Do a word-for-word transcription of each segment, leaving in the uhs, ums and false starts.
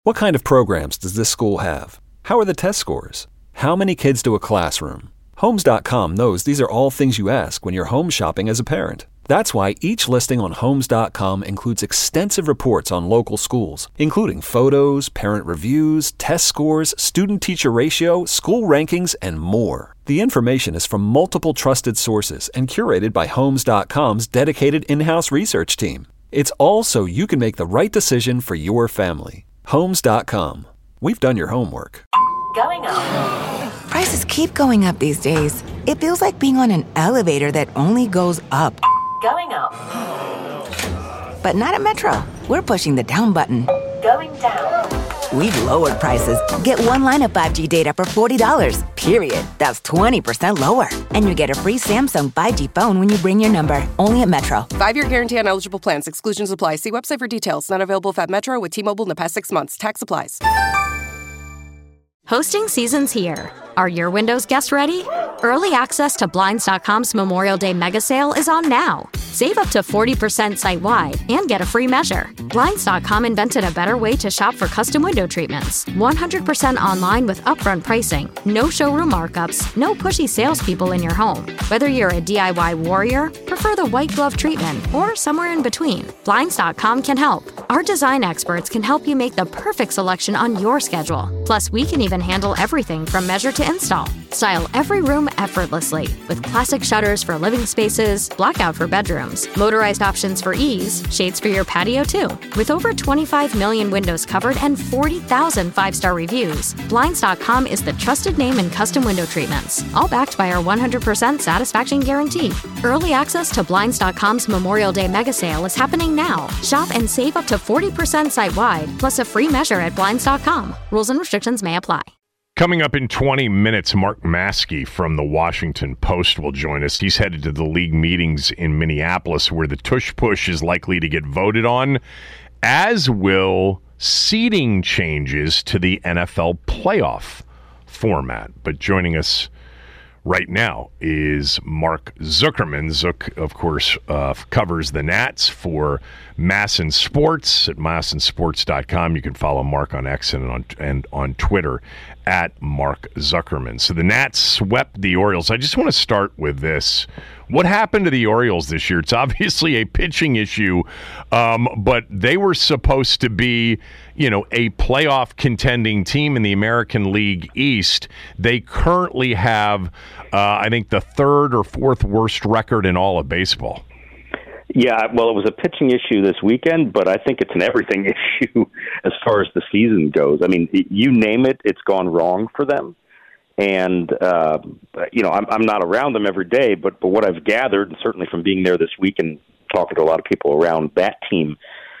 What kind of programs does this school have? How are the test scores? How many kids do a classroom? Homes dot com knows these are all things you ask when you're home shopping as a parent. That's why each listing on Homes dot com includes extensive reports on local schools, including photos, parent reviews, test scores, student-teacher ratio, school rankings, and more. The information is from multiple trusted sources and curated by Homes dot com's dedicated in-house research team. It's all so you can make the right decision for your family. Homes dot com. We've done your homework. Going up. Prices keep going up these days. It feels like being on an elevator that only goes up. Going up. But not at Metro. We're pushing the down button. Going down. We've lowered prices. Get one line of five G data for forty dollars, period. That's twenty percent lower. And you get a free Samsung five G phone when you bring your number. Only at Metro. Five-year guarantee on eligible plans. Exclusions apply. See website for details. Not available if at Metro with T-Mobile in the past six months. Tax applies. Hosting season's here. Are your Windows guests ready? Early access to Blinds dot com's Memorial Day mega sale is on now. Save up to forty percent site-wide and get a free measure. Blinds dot com invented a better way to shop for custom window treatments. one hundred percent online with upfront pricing, no showroom markups, no pushy salespeople in your home. Whether you're a D I Y warrior, prefer the white glove treatment, or somewhere in between, Blinds dot com can help. Our design experts can help you make the perfect selection on your schedule. Plus, we can even handle everything from measure to install. Style every room effortlessly with classic shutters for living spaces, blackout for bedrooms, motorized options for ease, shades for your patio too. With over twenty-five million windows covered and forty thousand five-star reviews, Blinds dot com is the trusted name in custom window treatments, all backed by our one hundred percent satisfaction guarantee. Early access to Blinds dot com's Memorial Day mega sale is happening now. Shop and save up to forty percent site-wide, plus a free measure at Blinds dot com. Rules and restrictions may apply. Coming up in twenty minutes, Mark Maskey from the Washington Post will join us. He's headed to the league meetings in Minneapolis where the tush push is likely to get voted on, as will seeding changes to the N F L playoff format. But joining us right now is Mark Zuckerman. Zook, of course, uh, covers the Nats for Masson Sports at masson sports dot com. You can follow Mark on X and on, and on Twitter at Mark Zuckerman. So the Nats swept the Orioles. I just want to start with this. What happened to the Orioles this year? It's obviously a pitching issue, um, but they were supposed to be, you know, a playoff contending team in the American League East. They currently have, uh, I think, the third or fourth worst record in all of baseball. Yeah, well, it was a pitching issue this weekend, but I think it's an everything issue as far as the season goes. I mean, you name it, it's gone wrong for them. And, uh, you know, I'm, I'm not around them every day, but, but what I've gathered, and certainly from being there this week and talking to a lot of people around that team,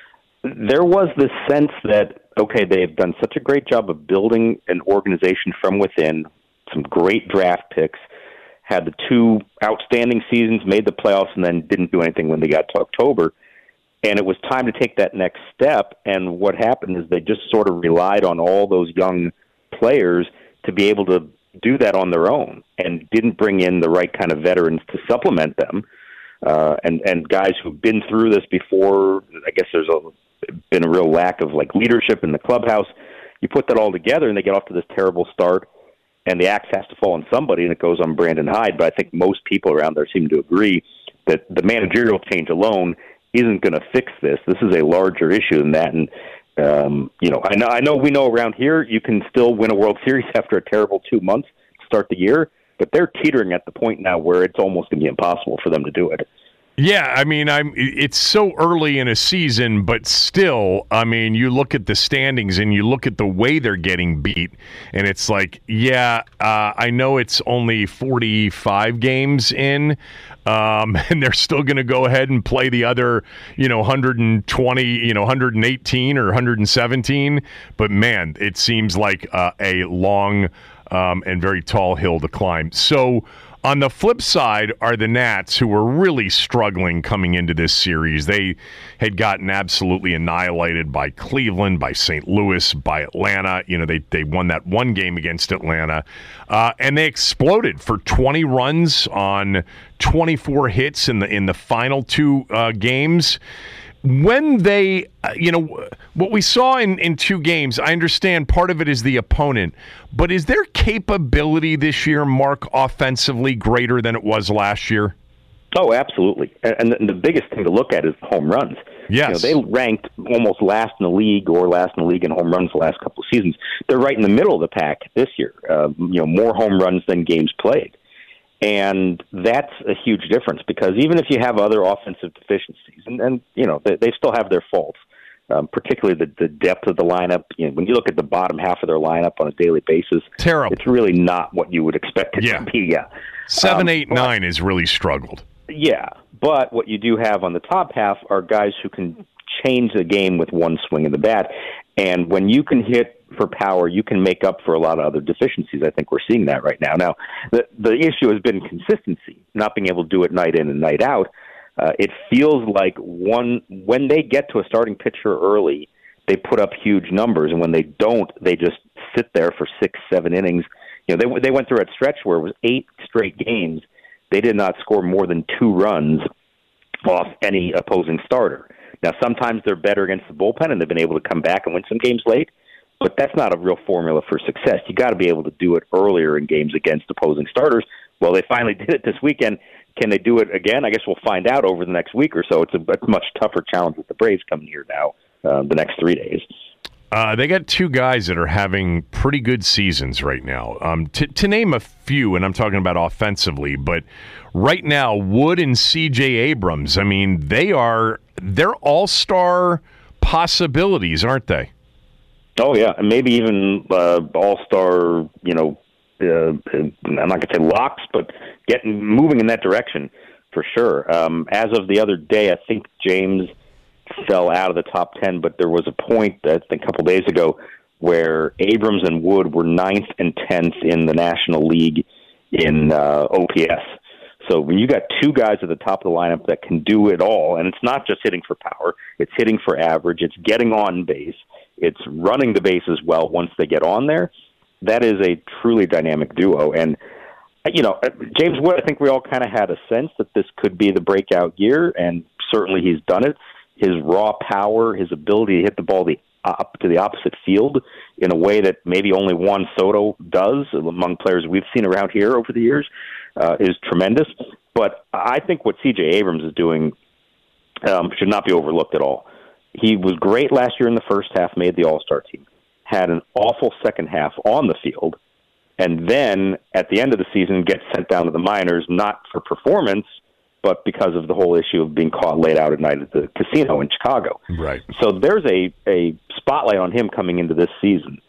there was this sense that, okay, they've done such a great job of building an organization from within, some great draft picks, had the two outstanding seasons, made the playoffs, and then didn't do anything when they got to October. And it was time to take that next step. And what happened is they just sort of relied on all those young players to be able to do that on their own and didn't bring in the right kind of veterans to supplement them. Uh, and, and guys who've been through this before, I guess there's a, been a real lack of like leadership in the clubhouse. You put that all together and they get off to this terrible start. And the axe has to fall on somebody, and it goes on Brandon Hyde. But I think most people around there seem to agree that the managerial change alone isn't going to fix this. This is a larger issue than that. And, um, you know, I know, I know we know around here you can still win a World Series after a terrible two months to start the year, but they're teetering at the point now where it's almost going to be impossible for them to do it. Yeah, I mean, I'm. It's so early in a season, but still, I mean, you look at the standings and you look at the way they're getting beat, and it's like, yeah, uh, I know it's only forty-five games in, um, and they're still going to go ahead and play the other, you know, one hundred twenty, you know, one hundred eighteen or one hundred seventeen. But man, it seems like uh, a long um, and very tall hill to climb. So. On the flip side are the Nats, who were really struggling coming into this series. They had gotten absolutely annihilated by Cleveland, by Saint Louis, by Atlanta. You know, they they won that one game against Atlanta, uh, and they exploded for twenty runs on twenty-four hits in the in the final two uh, games. when they, uh, you know, what we saw in, in two games, I understand part of it is the opponent, but is their capability this year, Mark, offensively greater than it was last year? Oh, absolutely. And the biggest thing to look at is the home runs. Yes. You know, they ranked almost last in the league or last in the league in home runs the last couple of seasons. They're right in the middle of the pack this year. Uh, you know, more home runs than games played. And that's a huge difference because even if you have other offensive deficiencies, and, and you know, they, they still have their faults, um, particularly the, the depth of the lineup. You know, when you look at the bottom half of their lineup on a daily basis, terrible. It's really not what you would expect it yeah. to be. Yeah. Seven, um, eight, but, nine has really struggled. Yeah, but what you do have on the top half are guys who can change the game with one swing of the bat. And when you can hit for power, you can make up for a lot of other deficiencies. I think we're seeing that right now. Now, the the issue has been consistency, not being able to do it night in and night out. Uh, it feels like one when they get to a starting pitcher early, they put up huge numbers, and when they don't, they just sit there for six, seven innings. You know, they they went through a stretch where it was eight straight games. They did not score more than two runs off any opposing starter. Now, sometimes they're better against the bullpen, and they've been able to come back and win some games late, but that's not a real formula for success. You got to be able to do it earlier in games against opposing starters. Well, they finally did it this weekend. Can they do it again? I guess we'll find out over the next week or so. It's a, it's a much tougher challenge with the Braves coming here now uh, the next three days. Uh, they got two guys that are having pretty good seasons right now. Um, to, to name a few, and I'm talking about offensively, but right now, Wood and C J Abrams, I mean, they are they're all-star possibilities, aren't they? Oh, yeah, and maybe even uh, all-star, you know, uh, I'm not going to say locks, but getting moving in that direction for sure. Um, as of the other day, I think James fell out of the top ten, but there was a point, I think a couple days ago, where Abrams and Wood were ninth and tenth in the National League in uh, O P S. So when you got two guys at the top of the lineup that can do it all, and it's not just hitting for power, it's hitting for average, it's getting on base, it's running the bases well once they get on there, that is a truly dynamic duo. And, you know, James Wood, I think we all kind of had a sense that this could be the breakout year, and certainly he's done it. His raw power, his ability to hit the ball the up to the opposite field in a way that maybe only Juan Soto does among players we've seen around here over the years uh, is tremendous. But I think what C J Abrams is doing um, should not be overlooked at all. He was great last year in the first half, made the All-Star team, had an awful second half on the field, and then at the end of the season gets sent down to the minors, not for performance, but because of the whole issue of being caught late out at night at the casino in Chicago. Right. So there's a, a spotlight on him coming into this season,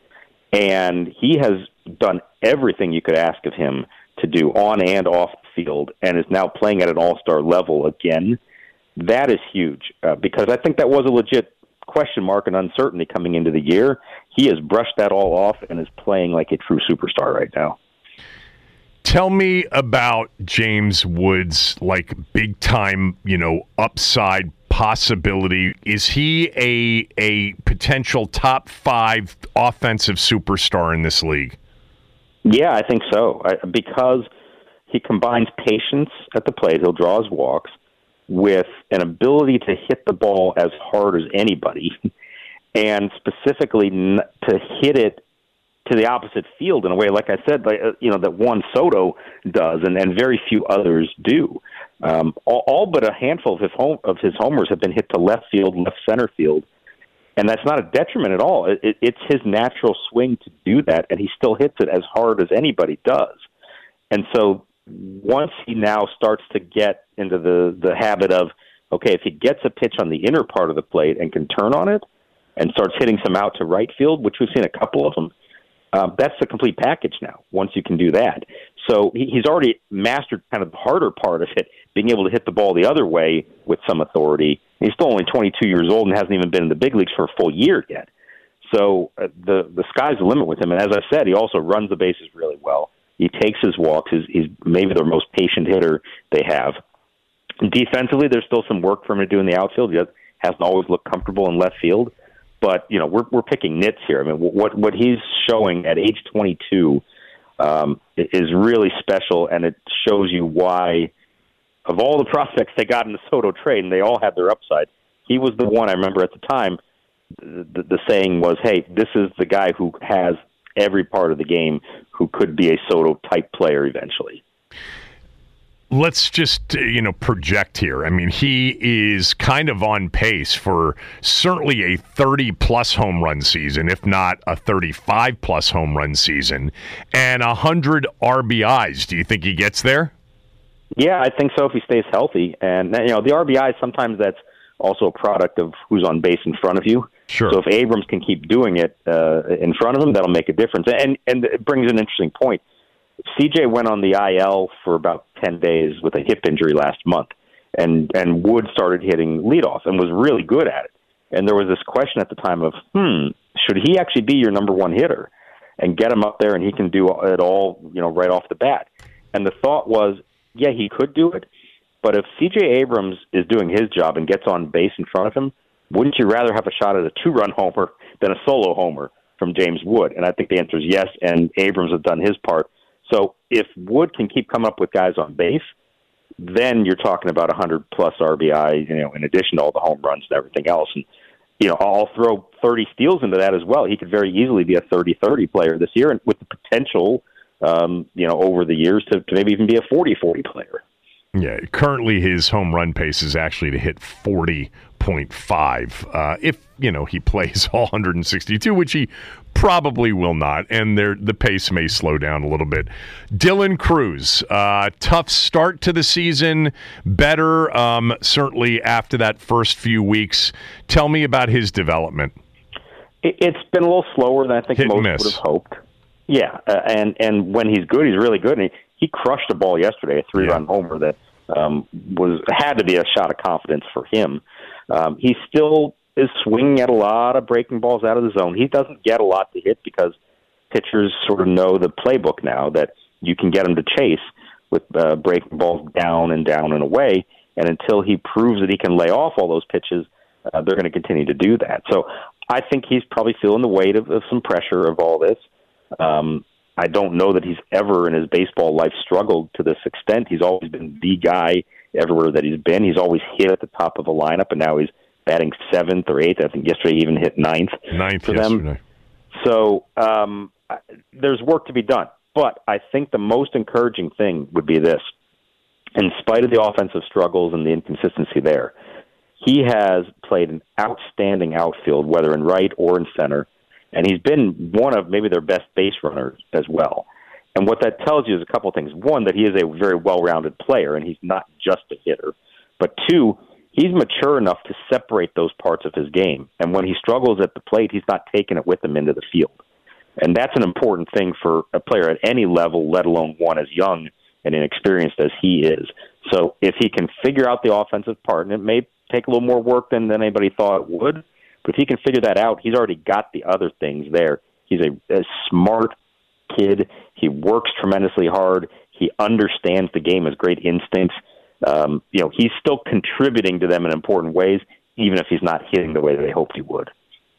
and he has done everything you could ask of him to do on and off the field, and is now playing at an all-star level again. That is huge, uh, because I think that was a legit question mark and uncertainty coming into the year. He has brushed that all off and is playing like a true superstar right now. Tell me about James Wood's like big time, you know, upside possibility. Is he a a potential top five offensive superstar in this league? Yeah, I think so. I, because he combines patience at the plate, he'll draw his walks, with an ability to hit the ball as hard as anybody, and specifically n- to hit it to the opposite field in a way, like I said, like, uh, you know, that Juan Soto does, and, and very few others do. Um, all, all but a handful of his, home, of his homers have been hit to left field, left center field, and that's not a detriment at all. It, it, it's his natural swing to do that, and he still hits it as hard as anybody does. And so once he now starts to get into the, the habit of, okay, if he gets a pitch on the inner part of the plate and can turn on it and starts hitting some out to right field, which we've seen a couple of them, Um, that's the complete package now, once you can do that. So he, he's already mastered kind of the harder part of it, being able to hit the ball the other way with some authority. He's still only twenty-two years old and hasn't even been in the big leagues for a full year yet. So uh, the the sky's the limit with him. And as I said, he also runs the bases really well. He takes his walks. He's, he's maybe the most patient hitter they have. Defensively, there's still some work for him to do in the outfield. He hasn't always looked comfortable in left field. But, you know, we're we're picking nits here. I mean, what what he's showing at age twenty-two um, is really special, and it shows you why, of all the prospects they got in the Soto trade, and they all had their upside, he was the one, I remember at the time, the, the saying was, hey, this is the guy who has every part of the game who could be a Soto-type player eventually. Let's just, you know, project here. I mean, he is kind of on pace for certainly a thirty-plus home run season, if not a thirty-five-plus home run season, and one hundred R B Is. Do you think he gets there? Yeah, I think so if he stays healthy. And, you know, the R B Is, sometimes that's also a product of who's on base in front of you. Sure. So if Abrams can keep doing it uh, in front of him, that'll make a difference. And, and it brings an interesting point. C J went on the I L for about ten days with a hip injury last month, and, and Wood started hitting leadoff and was really good at it. And there was this question at the time of, hmm, should he actually be your number one hitter and get him up there and he can do it all, you know, right off the bat? And the thought was, yeah, he could do it, but if C J Abrams is doing his job and gets on base in front of him, wouldn't you rather have a shot at a two-run homer than a solo homer from James Wood? And I think the answer is yes, and Abrams has done his part. So if Wood can keep coming up with guys on base, then you're talking about one hundred plus R B I, you know, in addition to all the home runs and everything else. And, you know, I'll throw thirty steals into that as well. He could very easily be a thirty thirty player this year, and with the potential, um, you know, over the years to, to maybe even be a forty forty player. Yeah, currently his home run pace is actually to hit forty point five. Uh, if, you know, he plays all one hundred sixty-two, which he probably will not, and there the pace may slow down a little bit. Dylan Crews, uh, tough start to the season, better um, certainly after that first few weeks. Tell me about his development. It's been a little slower than I think Hit most and would miss. have hoped. Yeah, uh, and, and when he's good, he's really good. And he, he crushed a ball yesterday, a three-run Yeah. homer that um, was had to be a shot of confidence for him. Um, he still is swinging at a lot of breaking balls out of the zone. He doesn't get a lot to hit because pitchers sort of know the playbook now that you can get him to chase with uh, breaking balls down and down and away. And until he proves that he can lay off all those pitches, uh, they're going to continue to do that. So I think he's probably feeling the weight of, of some pressure of all this. Um, I don't know that he's ever in his baseball life struggled to this extent. He's always been the guy everywhere that he's been. He's always hit at the top of a lineup, and now he's batting seventh or eighth. I think yesterday he even hit ninth, Ninth for yesterday. them. So um, there's work to be done. But I think the most encouraging thing would be this. In spite of the offensive struggles and the inconsistency there, he has played an outstanding outfield, whether in right or in center, and he's been one of maybe their best base runners as well. And what that tells you is a couple of things. One, that he is a very well-rounded player, and he's not just a hitter. But two, he's mature enough to separate those parts of his game. And when he struggles at the plate, he's not taking it with him into the field. And that's an important thing for a player at any level, let alone one as young and inexperienced as he is. So if he can figure out the offensive part, and it may take a little more work than, than anybody thought it would, but if he can figure that out, he's already got the other things there. He's a, a smart kid. He works tremendously hard. He understands the game, has great instincts. Um, you know, he's still contributing to them in important ways, even if he's not hitting the way they hoped he would.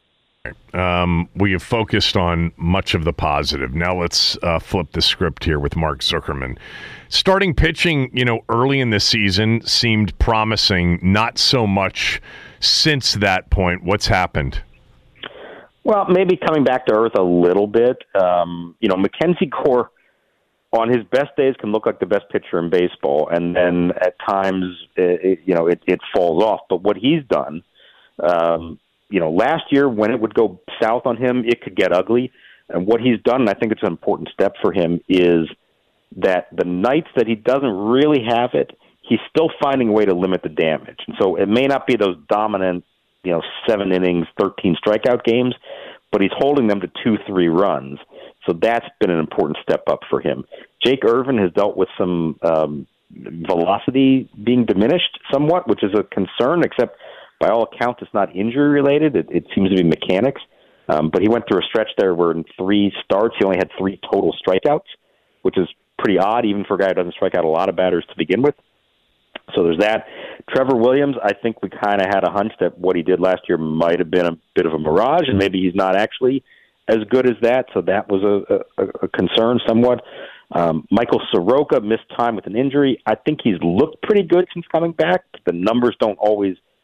Um, we have focused on much of the positive. Now let's uh, flip the script here with Mark Zuckerman. Starting pitching, you know, early in the season seemed promising. Not so much since that point. What's happened? Well, maybe coming back to earth a little bit. Um, you know, Mackenzie Gore, on his best days, can look like the best pitcher in baseball, and then at times, it, it, you know, it, it falls off. But what he's done, um, you know, last year when it would go south on him, it could get ugly. And what he's done, and I think it's an important step for him, is that the nights that he doesn't really have it, he's still finding a way to limit the damage. And so it may not be those dominant, you know, seven innings, thirteen strikeout games, but he's holding them to two, three runs. So that's been an important step up for him. Jake Irvin has dealt with some um, velocity being diminished somewhat, which is a concern, except by all accounts it's not injury-related. It, it seems to be mechanics. Um, but he went through a stretch there where in three starts he only had three total strikeouts, which is pretty odd even for a guy who doesn't strike out a lot of batters to begin with. So there's that. Trevor Williams, I think we kind of had a hunch that what he did last year might have been a bit of a mirage, and maybe he's not actually as good as that, so that was a, a, a concern somewhat. Um, Michael Soroka missed time with an injury. I think he's looked pretty good since coming back, but the numbers don't always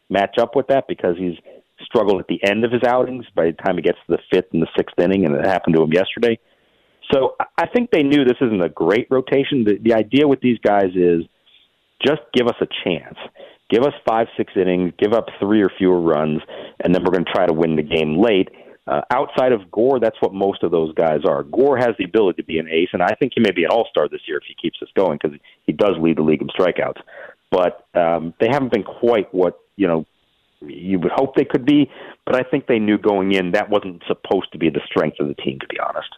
match up with that because he's struggled at the end of his outings by the time he gets to the fifth and the sixth inning, and it happened to him yesterday. So I think they knew this isn't a great rotation. The, the idea with these guys is just give us a chance. Give us five, six innings, give up three or fewer runs, and then we're going to try to win the game late. Uh, outside of Gore, that's what most of those guys are. Gore has the ability to be an ace, and I think he may be an all-star this year if he keeps this going because he does lead the league in strikeouts. But um, they haven't been quite what, you know, you would hope they could be, but I think they knew going in that wasn't supposed to be the strength of the team, to be honest.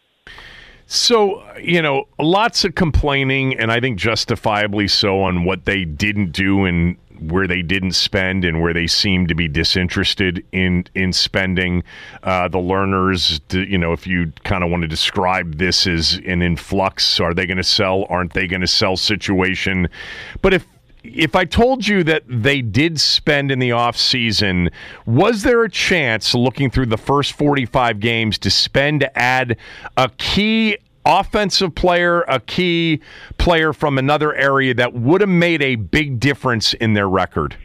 So, you know, lots of complaining, and I think justifiably so, on what they didn't do and where they didn't spend and where they seemed to be disinterested in in spending. Uh, the Lerners, you know, if you kind of want to describe this as an influx, are they going to sell, aren't they going to sell situation? But if If I told you that they did spend in the offseason, was there a chance, looking through the first forty-five games, to spend to add a key offensive player, a key player from another area that would have made a big difference in their record?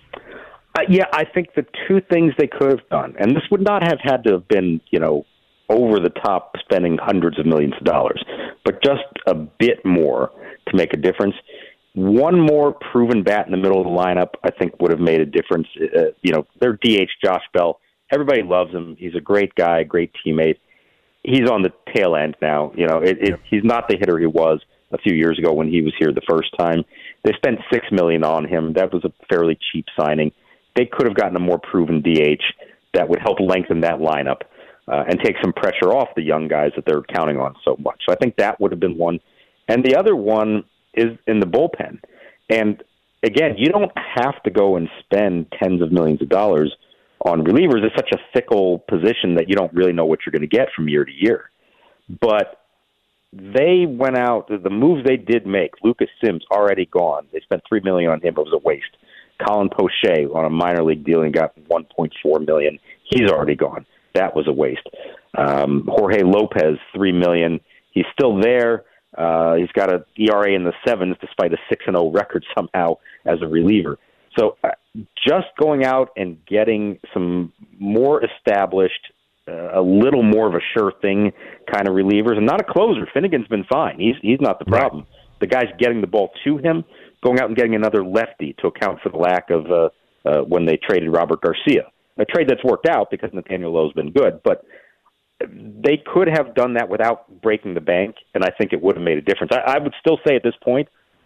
Uh, yeah, I think the two things they could have done, and this would not have had to have been, you know, over the top spending hundreds of millions of dollars, but just a bit more to make a difference. One more proven bat in the middle of the lineup, I think, would have made a difference. Uh, you know, their D H, Josh Bell, everybody loves him. He's a great guy, great teammate. He's on the tail end now. You know, it, it, he's not the hitter he was a few years ago when he was here the first time. They spent six million dollars on him. That was a fairly cheap signing. They could have gotten a more proven D H that would help lengthen that lineup uh, and take some pressure off the young guys that they're counting on so much. So I think that would have been one. And the other one is in the bullpen. And again, you don't have to go and spend tens of millions of dollars on relievers. It's such a fickle position that you don't really know what you're going to get from year to year. But they went out, the moves they did make, Lucas Sims already gone. They spent three million dollars on him. It was a waste. Colin Poche on a minor league deal and got one point four million dollars. He's already gone. That was a waste. Um, Jorge Lopez, three million dollars. He's still there. Uh, he's got an E R A in the sevens despite a six and oh record somehow as a reliever. So uh, just going out and getting some more established, uh, a little more of a sure thing kind of relievers, and not a closer. Finnegan's been fine. He's he's not the problem. Right. The guy's getting the ball to him, going out and getting another lefty to account for the lack of uh, uh, when they traded Robert Garcia. A trade that's worked out because Nathaniel Lowe's been good, but they could have done that without breaking the bank, and I think it would have made a difference. I, I would still say at this point,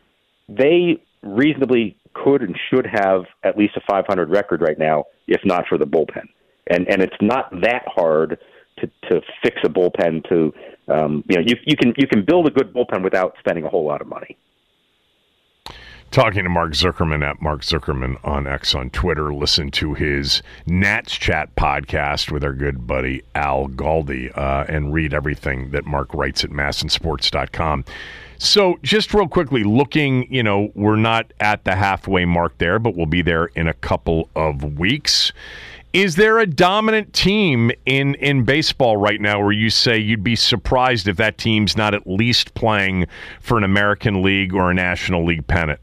they reasonably could and should have at least a five hundred record right now, if not for the bullpen. And and it's not that hard to, to fix a bullpen. To um, you know, you you can you can build a good bullpen without spending a whole lot of money. Talking to Mark Zuckerman at Mark Zuckerman on X on Twitter. Listen to his Nats Chat podcast with our good buddy Al Galdi uh, and read everything that Mark writes at masson sports dot com. So just real quickly, looking, you know, we're not at the halfway mark there, but we'll be there in a couple of weeks. Is there a dominant team in, in baseball right now where you say you'd be surprised if that team's not at least playing for an American League or a National League pennant?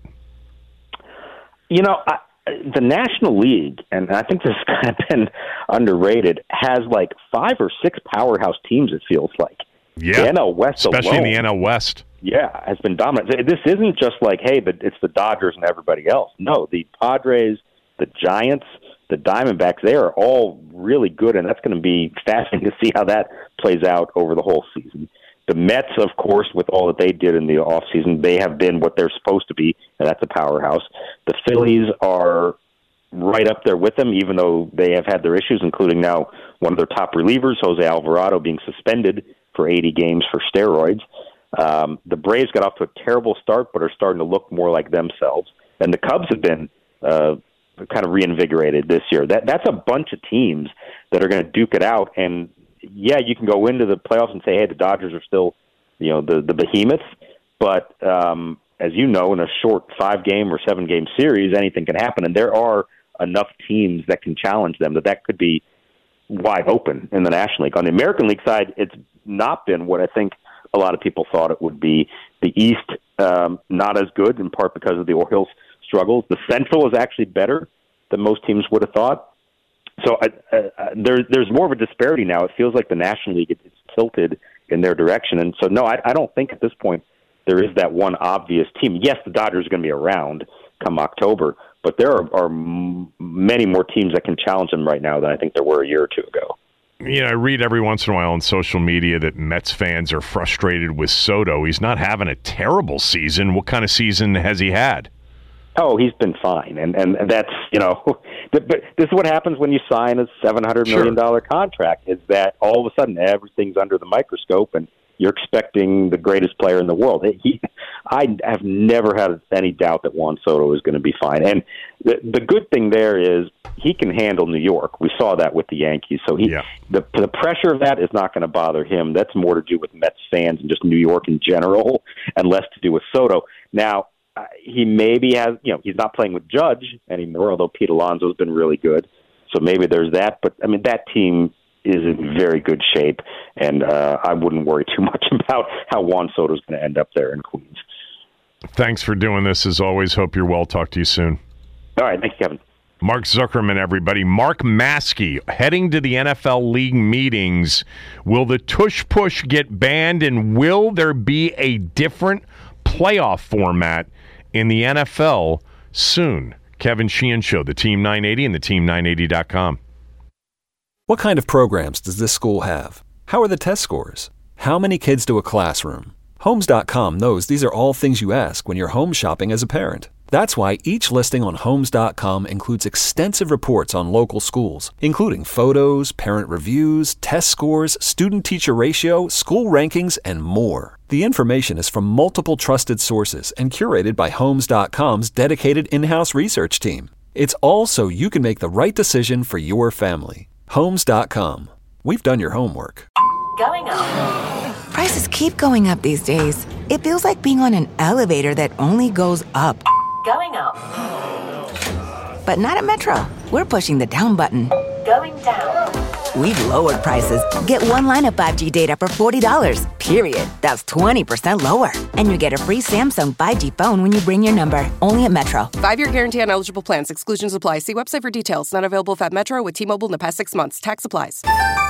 You know, I, the National League, and I think this has kind of been underrated, has like five or six powerhouse teams, it feels like. Yeah, the N L West especially alone, in the N L West. Yeah, has been dominant. This isn't just like, hey, but it's the Dodgers and everybody else. No, the Padres, the Giants, the Diamondbacks, they are all really good, and that's going to be fascinating to see how that plays out over the whole season. The Mets, of course, with all that they did in the offseason, they have been what they're supposed to be, and that's a powerhouse. The Phillies are right up there with them, even though they have had their issues, including now one of their top relievers, Jose Alvarado, being suspended for eighty games for steroids. Um, the Braves got off to a terrible start, but are starting to look more like themselves. And the Cubs have been uh, kind of reinvigorated this year. That That's a bunch of teams that are going to duke it out. And, yeah, you can go into the playoffs and say, hey, the Dodgers are still, you know, the, the behemoths. But um, as you know, in a short five-game or seven-game series, anything can happen. And there are enough teams that can challenge them that that could be wide open in the National League. On the American League side, it's not been what I think a lot of people thought it would be. The East, um, not as good, in part because of the Orioles' struggles. The Central is actually better than most teams would have thought. So I, uh, there, there's more of a disparity now. It feels like the National League is tilted in their direction. And so, no, I, I don't think at this point there is that one obvious team. Yes, the Dodgers are going to be around come October, but there are, are m- many more teams that can challenge them right now than I think there were a year or two ago. You know, I read every once in a while on social media that Mets fans are frustrated with Soto. He's not having a terrible season. What kind of season has he had? Oh, he's been fine, and and that's, you know, but this is what happens when you sign a seven hundred million dollars sure. contract, is that all of a sudden everything's under the microscope, and you're expecting the greatest player in the world. He, I have never had any doubt that Juan Soto is going to be fine, and the the good thing there is he can handle New York. We saw that with the Yankees, so he yeah. the the pressure of that is not going to bother him. That's more to do with Mets fans and just New York in general, and less to do with Soto. Now, Uh, he maybe has, you know, he's not playing with Judge anymore, although Pete Alonso's been really good. So maybe there's that. But, I mean, that team is in very good shape, and uh, I wouldn't worry too much about how Juan Soto's going to end up there in Queens. Thanks for doing this, as always. Hope you're well. Talk to you soon. All right. Thanks, Kevin. Mark Zuckerman, everybody. Mark Maskey heading to the N F L league meetings. Will the tush push get banned, and will there be a different playoff format in the N F L soon? Kevin Sheehan Show, the Team nine eighty and the team nine eighty dot com. What kind of programs does this school have? How are the test scores? How many kids do a classroom? Homes dot com knows these are all things you ask when you're home shopping as a parent. That's why each listing on Homes dot com includes extensive reports on local schools, including photos, parent reviews, test scores, student-teacher ratio, school rankings, and more. The information is from multiple trusted sources and curated by Homes dot com's dedicated in-house research team. It's all so you can make the right decision for your family. Homes dot com. We've done your homework. Going up. Prices keep going up these days. It feels like being on an elevator that only goes up. Going up. But not at Metro. We're pushing the down button. Going down. We've lowered prices. Get one line of five G data for forty dollars, period. That's twenty percent lower. And you get a free Samsung five G phone when you bring your number. Only at Metro. Five-year guarantee on eligible plans. Exclusions apply. See website for details. Not available at Metro with T-Mobile in the past six months. Tax applies.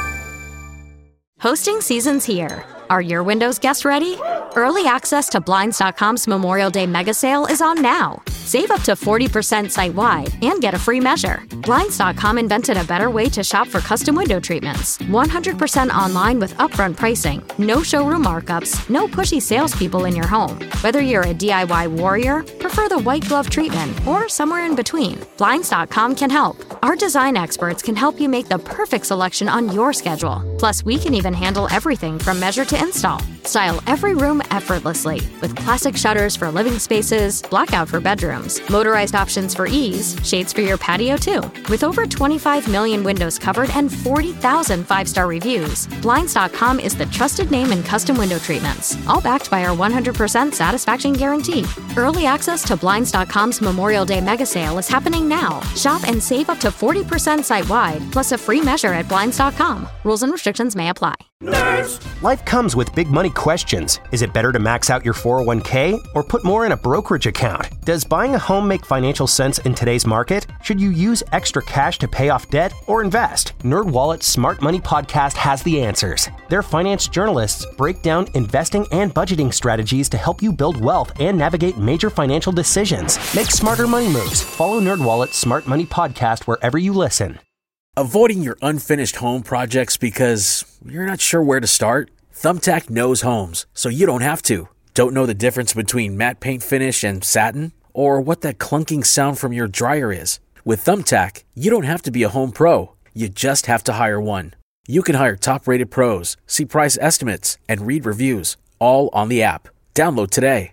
Hosting season's here. Are your windows guest ready? Early access to Blinds dot com's Memorial Day mega sale is on now. Save up to forty percent site-wide and get a free measure. Blinds dot com invented a better way to shop for custom window treatments. one hundred percent online with upfront pricing, no showroom markups, no pushy salespeople in your home. Whether you're a D I Y warrior, prefer the white glove treatment, or somewhere in between, Blinds dot com can help. Our design experts can help you make the perfect selection on your schedule. Plus, we can even handle everything from measure to install. Style every room effortlessly with classic shutters for living spaces, blackout for bedrooms, motorized options for ease, shades for your patio too. With over twenty-five million windows covered and forty thousand five-star reviews, Blinds dot com is the trusted name in custom window treatments, all backed by our one hundred percent satisfaction guarantee. Early access to Blinds dot com's Memorial Day mega sale is happening now. Shop and save up to forty percent site-wide, plus a free measure at Blinds dot com. Rules and restrictions may apply. Nerds. Life comes with big money questions. Is it better to max out your four oh one k or put more in a brokerage account? Does buying a home make financial sense in today's market? Should you use extra cash to pay off debt or invest? NerdWallet's Smart Money Podcast has the answers. Their finance journalists break down investing and budgeting strategies to help you build wealth and navigate major financial decisions. Make smarter money moves. Follow NerdWallet's Smart Money Podcast wherever you listen. Avoiding your unfinished home projects because you're not sure where to start? Thumbtack knows homes, so you don't have to. Don't know the difference between matte paint finish and satin? Or what that clunking sound from your dryer is? With Thumbtack, you don't have to be a home pro. You just have to hire one. You can hire top-rated pros, see price estimates, and read reviews, all on the app. Download today.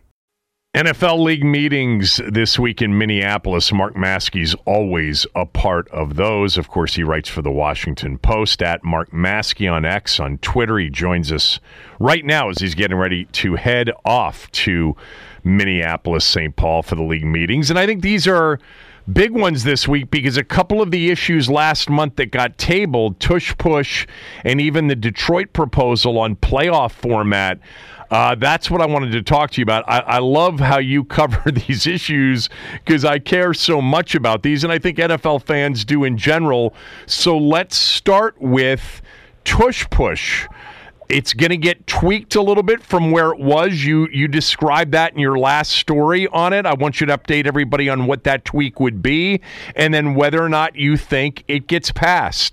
N F L League meetings this week in Minneapolis. Mark Maskey's always a part of those. Of course, he writes for the Washington Post, at Mark Maskey on X, on Twitter. He joins us right now as he's getting ready to head off to Minneapolis, Saint Paul for the league meetings. And I think these are big ones this week because a couple of the issues last month that got tabled, tush push, and even the Detroit proposal on playoff format, uh, that's what I wanted to talk to you about. I, I love how you cover these issues because I care so much about these, and I think N F L fans do in general. So let's start with tush push. It's going to get tweaked a little bit from where it was. You you described that in your last story on it. I want you to update everybody on what that tweak would be and then whether or not you think it gets passed.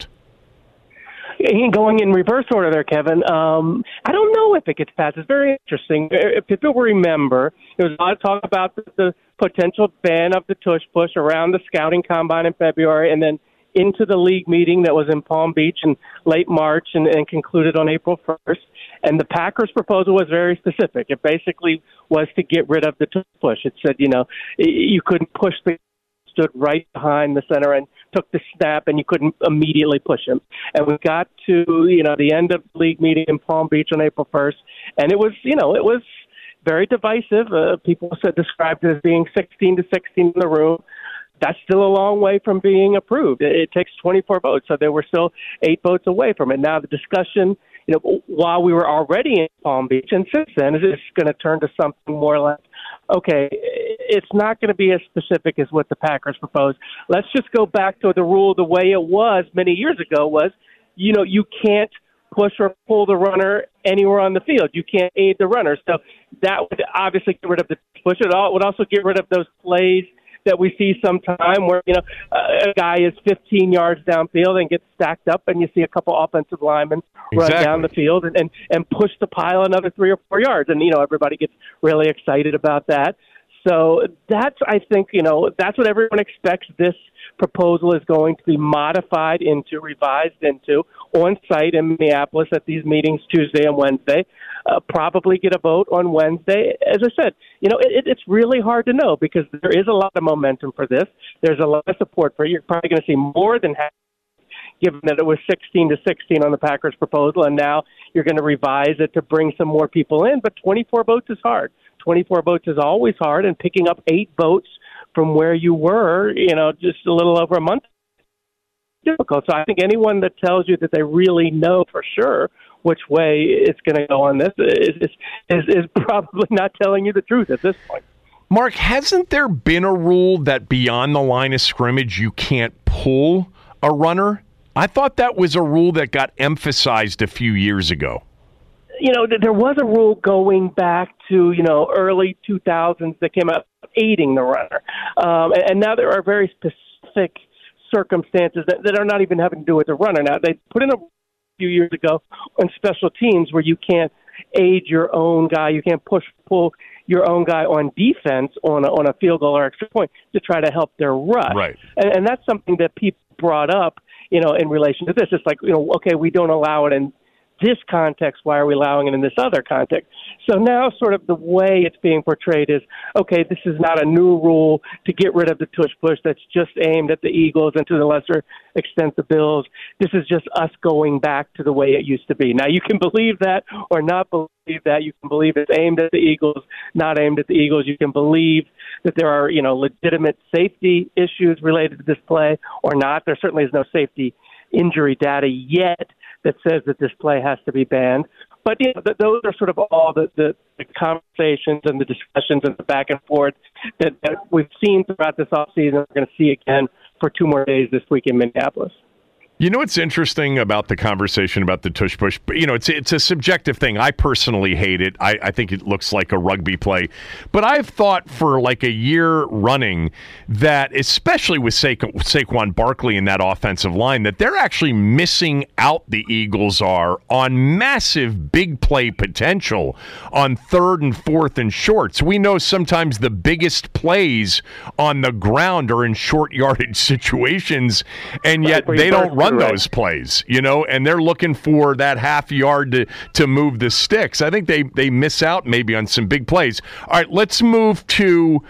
Going in reverse order there, Kevin, um, I don't know if it gets passed. It's very interesting. If people remember, there was a lot of talk about the, the potential ban of the tush push around the scouting combine in February and then into the league meeting that was in Palm Beach in late March and, and concluded on April first. And the Packers' proposal was very specific. It basically was to get rid of the tush push. It said, you know, you couldn't push the stood right behind the center and took the snap, and you couldn't immediately push him. And we got to, you know, the end of the league meeting in Palm Beach on April first, and it was, you know, it was very divisive. Uh, people said described it as being sixteen to sixteen in the room. That's still a long way from being approved. It, it takes twenty-four votes, so there were still eight votes away from it. Now the discussion, you know, while we were already in Palm Beach, and since then, is it's going to turn to something more like, okay, it's not going to be as specific as what the Packers proposed. Let's just go back to the rule the way it was many years ago was, you know, you can't push or pull the runner anywhere on the field. You can't aid the runner. So that would obviously get rid of the push. It would also get rid of those plays that we see sometime where, you know, uh, a guy is fifteen yards downfield and gets stacked up, and you see a couple offensive linemen exactly. run down the field and, and, and push the pile another three or four yards. And, you know, everybody gets really excited about that. So that's, I think, you know, that's what everyone expects this proposal is going to be modified into, revised into, on site in Minneapolis at these meetings Tuesday and Wednesday. Uh, probably get a vote on Wednesday. As I said, you know, it, it's really hard to know because there is a lot of momentum for this. There's a lot of support for it. You're probably going to see more than half, given that it was sixteen to sixteen on the Packers proposal, and now you're going to revise it to bring some more people in. But twenty-four votes is hard. twenty-four votes is always hard, and picking up eight votes from where you were, you know, just a little over a month, difficult. So I think anyone that tells you that they really know for sure which way it's going to go on this is, is, is probably not telling you the truth at this point. Mark, hasn't there been a rule that beyond the line of scrimmage you can't pull a runner? I thought that was a rule that got emphasized a few years ago. You know, there was a rule going back to, you know, early two thousands that came out aiding the runner. Um, and, and now there are very specific circumstances that, that are not even having to do with the runner. Now, they put in a few years ago on special teams where you can't aid your own guy, you can't push, pull your own guy on defense on a, on a field goal or extra point to try to help their rush. Right. And, and that's something that people brought up, you know, in relation to this. It's like, you know, okay, we don't allow it in this context, why are we allowing it in this other context? So now sort of the way it's being portrayed is, okay, this is not a new rule to get rid of the tush push that's just aimed at the Eagles and to the lesser extent the Bills. This is just us going back to the way it used to be. Now, you can believe that or not believe that. You can believe it's aimed at the Eagles, not aimed at the Eagles. You can believe that there are, you know, legitimate safety issues related to this play or not. There certainly is no safety injury data yet that says that this play has to be banned. But you know, th- those are sort of all the, the, the conversations and the discussions and the back and forth that, that we've seen throughout this offseason. We're going to see again for two more days this week in Minneapolis. You know what's interesting about the conversation about the tush push? You know, it's it's a subjective thing. I personally hate it. I, I think it looks like a rugby play. But I've thought for like a year running that, especially with Sa- Saquon Barkley in that offensive line, that they're actually missing out, the Eagles are, on massive big play potential on third and fourth and shorts. We know sometimes the biggest plays on the ground are in short yardage situations, and yet they don't run those plays, you know, and they're looking for that half yard to, to move the sticks. I think they, they miss out maybe on some big plays. All right, let's move to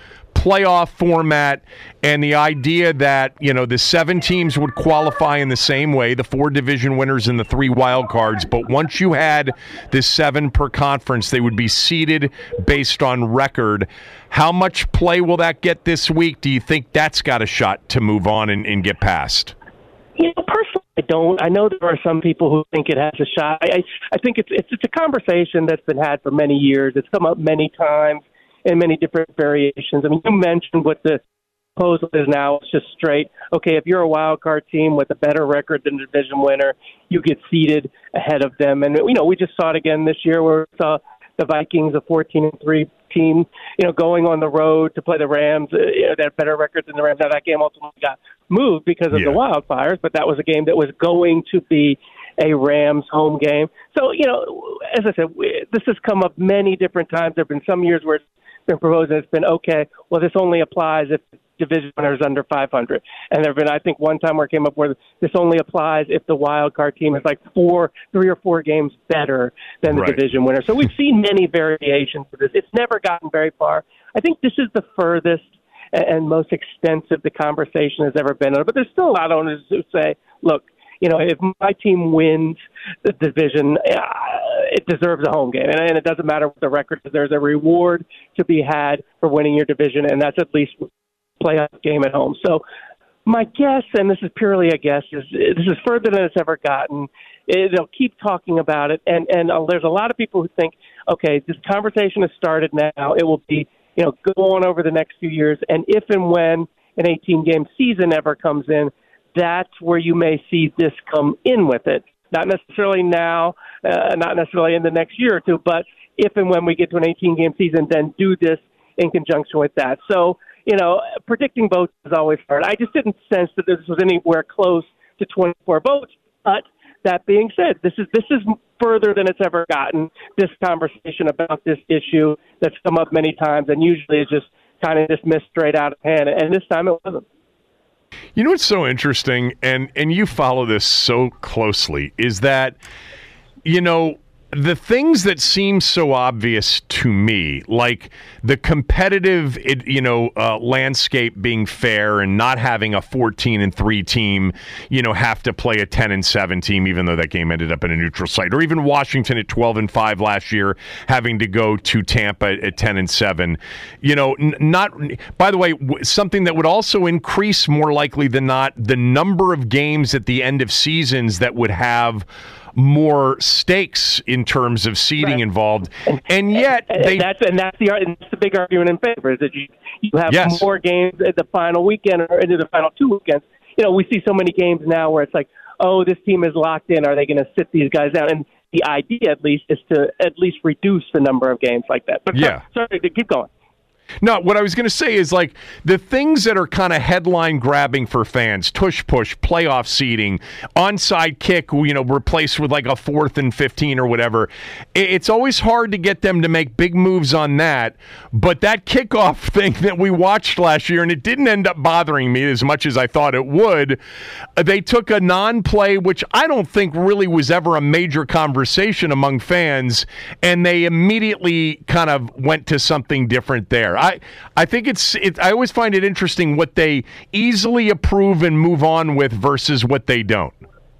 playoff format and the idea that, you know, the seven teams would qualify in the same way, the four division winners and the three wild cards, but once you had the seven per conference, they would be seeded based on record. How much play will that get this week? Do you think that's got a shot to move on and, and get past? You know, personally, I don't. I know there are some people who think it has a shot. I, I think it's, it's it's a conversation that's been had for many years. It's come up many times in many different variations. I mean, you mentioned what the proposal is now. It's just straight. Okay, if you're a wild card team with a better record than the division winner, you get seeded ahead of them. And you know, we just saw it again this year, where we saw the Vikings, a fourteen and three team, you know, going on the road to play the Rams. Uh, you know, they had better record than the Rams. Now that game ultimately got moved because of yeah. the wildfires, but that was a game that was going to be a Rams home game. So, you know, as I said, we, this has come up many different times. There have been some years where it's been proposed and it's been, okay, well, this only applies if the division winner is under five hundred. And there have been, I think, one time where it came up where this only applies if the wild card team is like four, three or four games better than the right. division winner. So we've seen many variations of this. It's never gotten very far. I think this is the furthest and most extensive the conversation has ever been. But there's still a lot of owners who say, look, you know, if my team wins the division, uh, it deserves a home game. And, and it doesn't matter what the record is. There's a reward to be had for winning your division, and that's at least playoff game at home. So my guess, and this is purely a guess, is this is further than it's ever gotten. It, they'll keep talking about it. And, and uh, there's a lot of people who think, okay, this conversation has started now. It will be, you know, go on over the next few years. And if and when an eighteen-game season ever comes in, that's where you may see this come in with it. Not necessarily now, uh, not necessarily in the next year or two, but if and when we get to an eighteen-game season, then do this in conjunction with that. So, you know, predicting votes is always hard. I just didn't sense that this was anywhere close to twenty-four votes. But that being said, this is this is further than it's ever gotten, this conversation about this issue that's come up many times, and usually it's just kind of dismissed straight out of hand. And this time it wasn't. You know what's so interesting, and, and you follow this so closely, is that, you know, the things that seem so obvious to me, like the competitive, you know, uh, landscape being fair and not having a fourteen and three team, you know, have to play a ten and seven team, even though that game ended up in a neutral site, or even Washington at twelve and five last year having to go to Tampa at ten and seven. You know, n- not. By the way, w- something that would also increase more likely than not the number of games at the end of seasons that would have more stakes in terms of seeding right. involved, and yet and, they and that's and that's the and that's the big argument in favor is that you you have yes. more games at the final weekend or into the final two weekends. You know, we see so many games now where it's like, oh, this team is locked in. Are they going to sit these guys down? And the idea, at least, is to at least reduce the number of games like that. But yeah, sorry, sorry keep going. No, what I was going to say is like the things that are kind of headline grabbing for fans, tush push, playoff seeding, onside kick, you know, replaced with like a fourth and fifteen or whatever. It's always hard to get them to make big moves on that. But that kickoff thing that we watched last year, and it didn't end up bothering me as much as I thought it would. They took a non-play, which I don't think really was ever a major conversation among fans, and they immediately kind of went to something different there. I, I think it's it, I always find it interesting what they easily approve and move on with versus what they don't.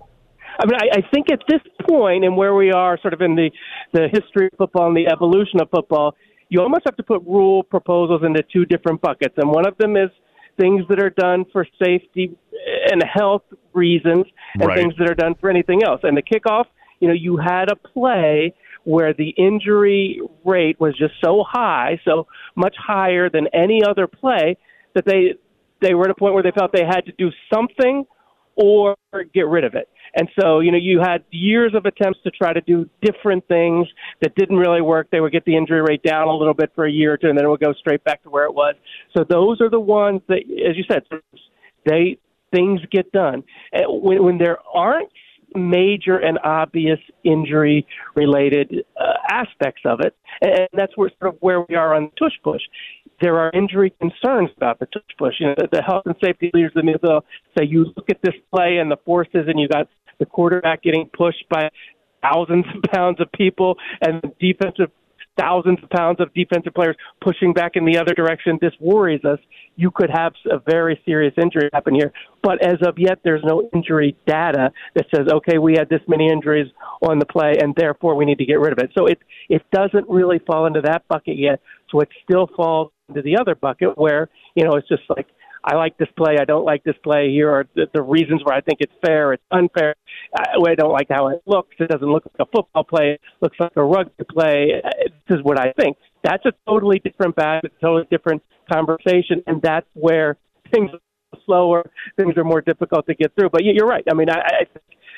I mean, I, I think at this point and where we are sort of in the, the history of football and the evolution of football, you almost have to put rule proposals into two different buckets. And one of them is things that are done for safety and health reasons and right. things that are done for anything else. And the kickoff, you know, you had a play where the injury rate was just so high, so much higher than any other play, that they they were at a point where they felt they had to do something or get rid of it. And so, you know, you had years of attempts to try to do different things that didn't really work. They would get the injury rate down a little bit for a year or two, and then it would go straight back to where it was. So those are the ones that, as you said, they things get done. And when, when there aren't major and obvious injury-related uh, aspects of it, and that's where sort of where we are on the tush push. There are injury concerns about the tush push. You know, the, the health and safety leaders of the N F L say you look at this play and the forces, and you got the quarterback getting pushed by thousands of pounds of people, and the defensive thousands of pounds of defensive players pushing back in the other direction. This worries us. You could have a very serious injury happen here. But as of yet, there's no injury data that says, okay, we had this many injuries on the play, and therefore we need to get rid of it. So it it doesn't really fall into that bucket yet. So it still falls into the other bucket where, you know, it's just like, I like this play, I don't like this play. Here are the, the reasons where I think it's fair, it's unfair. I, I don't like how it looks. It doesn't look like a football play. It looks like a rugby play. This is what I think. That's a totally different bag, a totally different conversation, and that's where things are slower, things are more difficult to get through. But you're right. I mean, I, I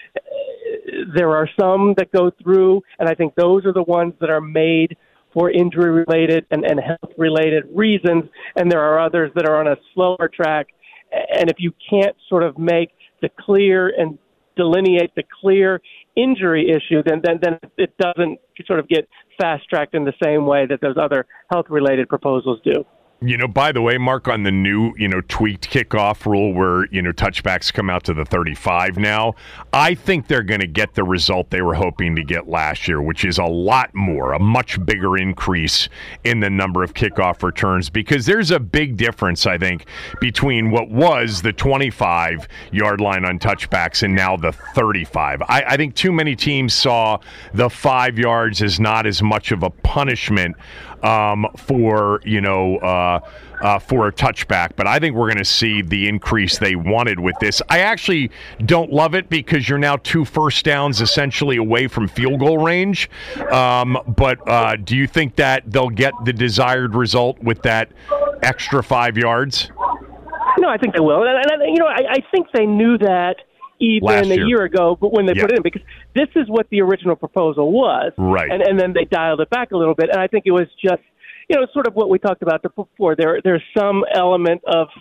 think there are some that go through, and I think those are the ones that are made for injury-related and, and health-related reasons, and there are others that are on a slower track. And if you can't sort of make the clear and delineate the clear injury issue, then then, then it doesn't sort of get fast-tracked in the same way that those other health-related proposals do. You know, by the way, Mark, on the new, you know, tweaked kickoff rule where, you know, touchbacks come out to the thirty-five now, I think they're going to get the result they were hoping to get last year, which is a lot more, a much bigger increase in the number of kickoff returns, because there's a big difference, I think, between what was the twenty-five-yard line on touchbacks and now the thirty-five. I, I think too many teams saw the five yards as not as much of a punishment um, for, you know, uh, uh, for a touchback. But I think we're going to see the increase they wanted with this. I actually don't love it because you're now two first downs essentially away from field goal range. Um, but uh, do you think that they'll get the desired result with that extra five yards? No, I think they will. And, and you know, I, I think they knew that even year. a year ago, but when they yep. put it in, because this is what the original proposal was. Right. And, and then they dialed it back a little bit. And I think it was just, you know, sort of what we talked about before. There, there's some element of,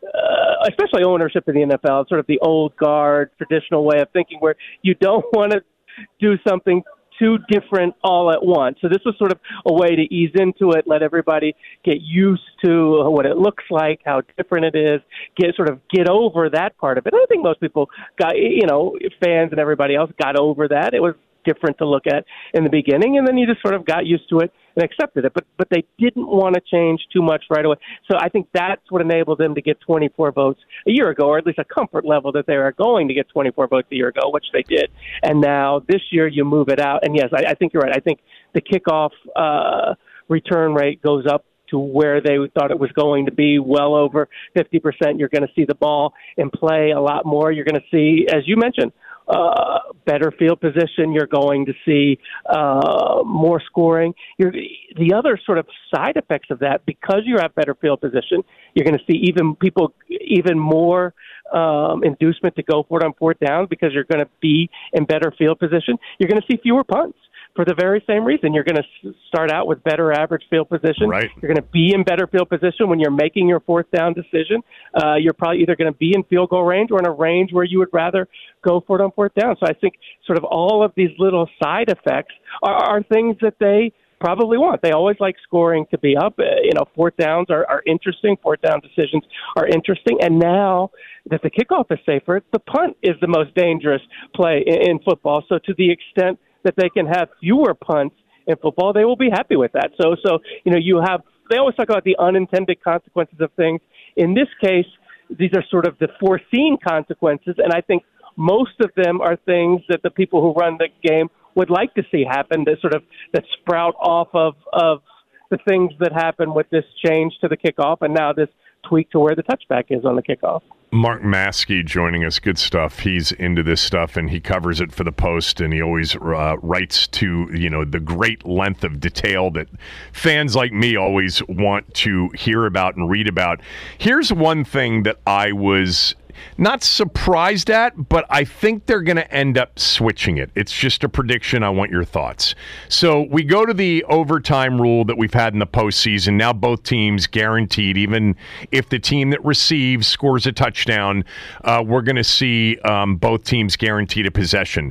uh, especially ownership in the N F L, sort of the old guard, traditional way of thinking where you don't want to do something too different all at once. So this was sort of a way to ease into it, let everybody get used to what it looks like, how different it is, get sort of get over that part of it. I think most people got, you know, fans and everybody else got over that. It was different to look at in the beginning, and then you just sort of got used to it and accepted it. But but they didn't want to change too much right away. So I think that's what enabled them to get twenty-four votes a year ago, or at least a comfort level that they are going to get twenty-four votes a year ago, which they did. And now this year you move it out. And yes, I, I think you're right. I think the kickoff uh, return rate goes up to where they thought it was going to be, well over fifty percent. You're going to see the ball in play a lot more. You're going to see, as you mentioned, Uh, better field position. You're going to see uh, more scoring. You're, the other sort of side effects of that, because you have better field position, you're going to see even people, even more um, inducement to go for it on fourth down because you're going to be in better field position. You're going to see fewer punts. For the very same reason, you're going to start out with better average field position. Right. You're going to be in better field position when you're making your fourth down decision. Uh, you're probably either going to be in field goal range or in a range where you would rather go for it on fourth down. So I think sort of all of these little side effects are, are things that they probably want. They always like scoring to be up. Uh, you know, fourth downs are, are interesting. Fourth down decisions are interesting. And now that the kickoff is safer, the punt is the most dangerous play in, in football. So to the extent that they can have fewer punts in football, they will be happy with that. So, so you know, you have, they always talk about the unintended consequences of things. In this case, these are sort of the foreseen consequences, and I think most of them are things that the people who run the game would like to see happen, that sort of that sprout off of, of the things that happen with this change to the kickoff and now this tweak to where the touchback is on the kickoff. Mark Maskey joining us. Good stuff. He's into this stuff, and he covers it for the Post, and he always uh, writes to, you know, the great length of detail that fans like me always want to hear about and read about. Here's one thing that I was not surprised at, but I think they're going to end up switching it. It's just a prediction. I want your thoughts. So we go to the overtime rule that we've had in the postseason. Now both teams guaranteed, even if the team that receives scores a touchdown, uh, we're going to see um, both teams guaranteed a possession.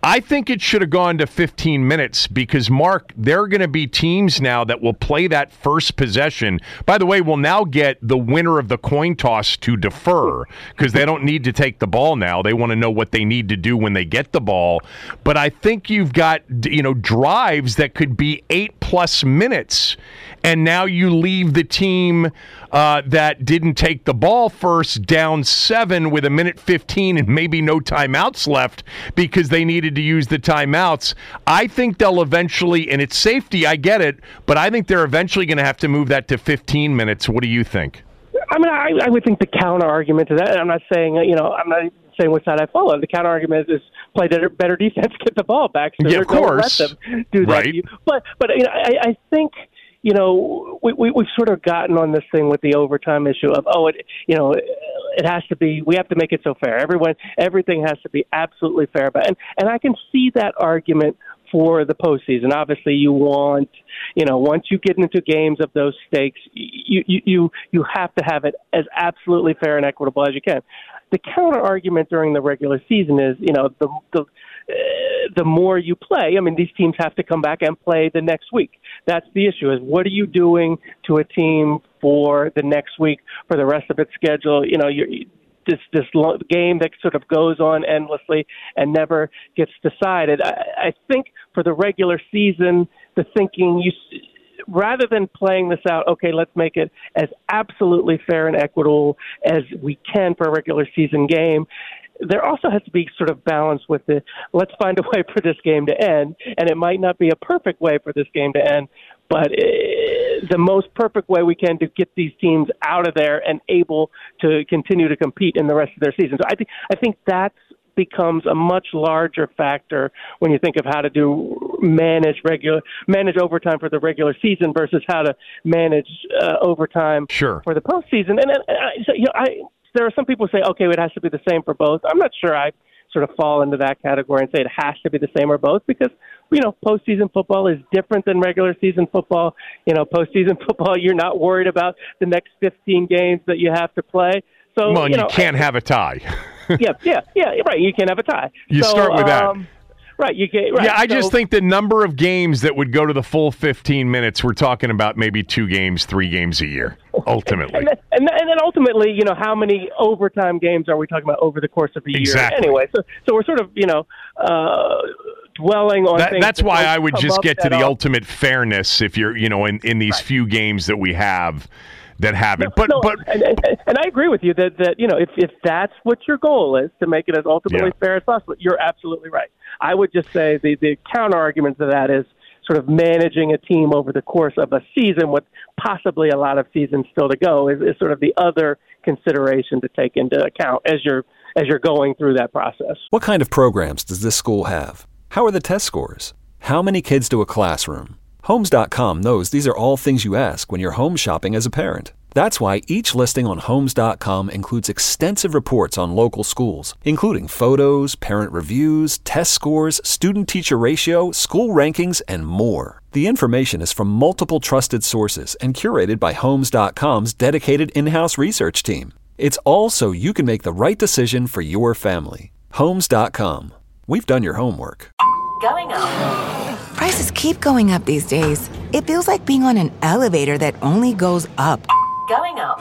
I think it should have gone to fifteen minutes because, Mark, there are going to be teams now that will play that first possession. By the way, we'll now get the winner of the coin toss to defer because they don't need to take the ball now. They want to know what they need to do when they get the ball. But I think you've got, you know, drives that could be eight plus minutes, and now you leave the team uh, that didn't take the ball first down seven with a minute fifteen and maybe no timeouts left because they needed to use the timeouts. I think they'll eventually, and it's safety, I get it, but I think they're eventually going to have to move that to fifteen minutes. What do you think? I mean, I, I would think the counter argument to that, I'm not saying, you know, I'm not saying which side I follow. The counter argument is play better defense, get the ball back. So yeah, of course. Let them do that. Right. But, but you know, I, I think, you know, we, we, we've sort of gotten on this thing with the overtime issue of, oh, it, you know, it has to be, we have to make it so fair. Everyone, everything has to be absolutely fair. But, and, and I can see that argument for the postseason. Obviously, you want, you know, once you get into games of those stakes, you, you, you, you have to have it as absolutely fair and equitable as you can. The counter argument during the regular season is, you know, the, the, uh, the more you play, I mean, these teams have to come back and play the next week. That's the issue, is what are you doing to a team for the next week, for the rest of its schedule? You know, you're, this this game that sort of goes on endlessly and never gets decided. I, I think for the regular season, the thinking, you rather than playing this out, okay, let's make it as absolutely fair and equitable as we can for a regular season game. There also has to be sort of balance with the, let's find a way for this game to end, and it might not be a perfect way for this game to end, but uh, the most perfect way we can to get these teams out of there and able to continue to compete in the rest of their season. So I think I think that becomes a much larger factor when you think of how to do manage regular manage overtime for the regular season versus how to manage uh, overtime sure. for the postseason. And, and I, so, you know, I. There are some people who say, okay, it has to be the same for both. I'm not sure I sort of fall into that category and say it has to be the same or both because, you know, postseason football is different than regular season football. You know, postseason football, you're not worried about the next fifteen games that you have to play. So, well, and you, you know, can't have a tie. yeah, yeah, yeah, right. You can't have a tie. You so, start with that. Um, Right, you get right. Yeah, I so, just think the number of games that would go to the full fifteen minutes, we're talking about maybe two games, three games a year, ultimately. And then, and then, and then ultimately, you know, how many overtime games are we talking about over the course of a year? Exactly. Anyway, so so we're sort of, you know, uh, dwelling on that, things. That's that why I would just get to the up. ultimate fairness if you're, you know, in, in these right. few games that we have that have it. No, but no, but and, and, and I agree with you that, that you know, if, if that's what your goal is, to make it as ultimately yeah. fair as possible, you're absolutely right. I would just say the, the counter argument to that is sort of managing a team over the course of a season with possibly a lot of seasons still to go is, is sort of the other consideration to take into account as you're as you're going through that process. What kind of programs does this school have? How are the test scores? How many kids do a classroom? Homes dot com knows these are all things you ask when you're home shopping as a parent. That's why each listing on Homes dot com includes extensive reports on local schools, including photos, parent reviews, test scores, student-teacher ratio, school rankings, and more. The information is from multiple trusted sources and curated by Homes dot com's dedicated in-house research team. It's all so you can make the right decision for your family. Homes dot com. We've done your homework. Going up. Prices keep going up these days. It feels like being on an elevator that only goes up. Going up.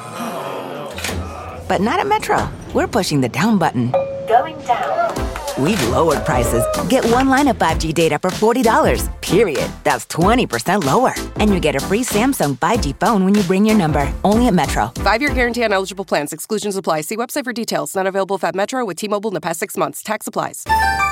But not at Metro. We're pushing the down button. Going down. We've lowered prices. Get one line of five G data for forty dollars, period. That's twenty percent lower. And you get a free Samsung five G phone when you bring your number. Only at Metro. Five-year guarantee on eligible plans. Exclusions apply. See website for details. Not available at Metro with T-Mobile in the past six months. Tax applies.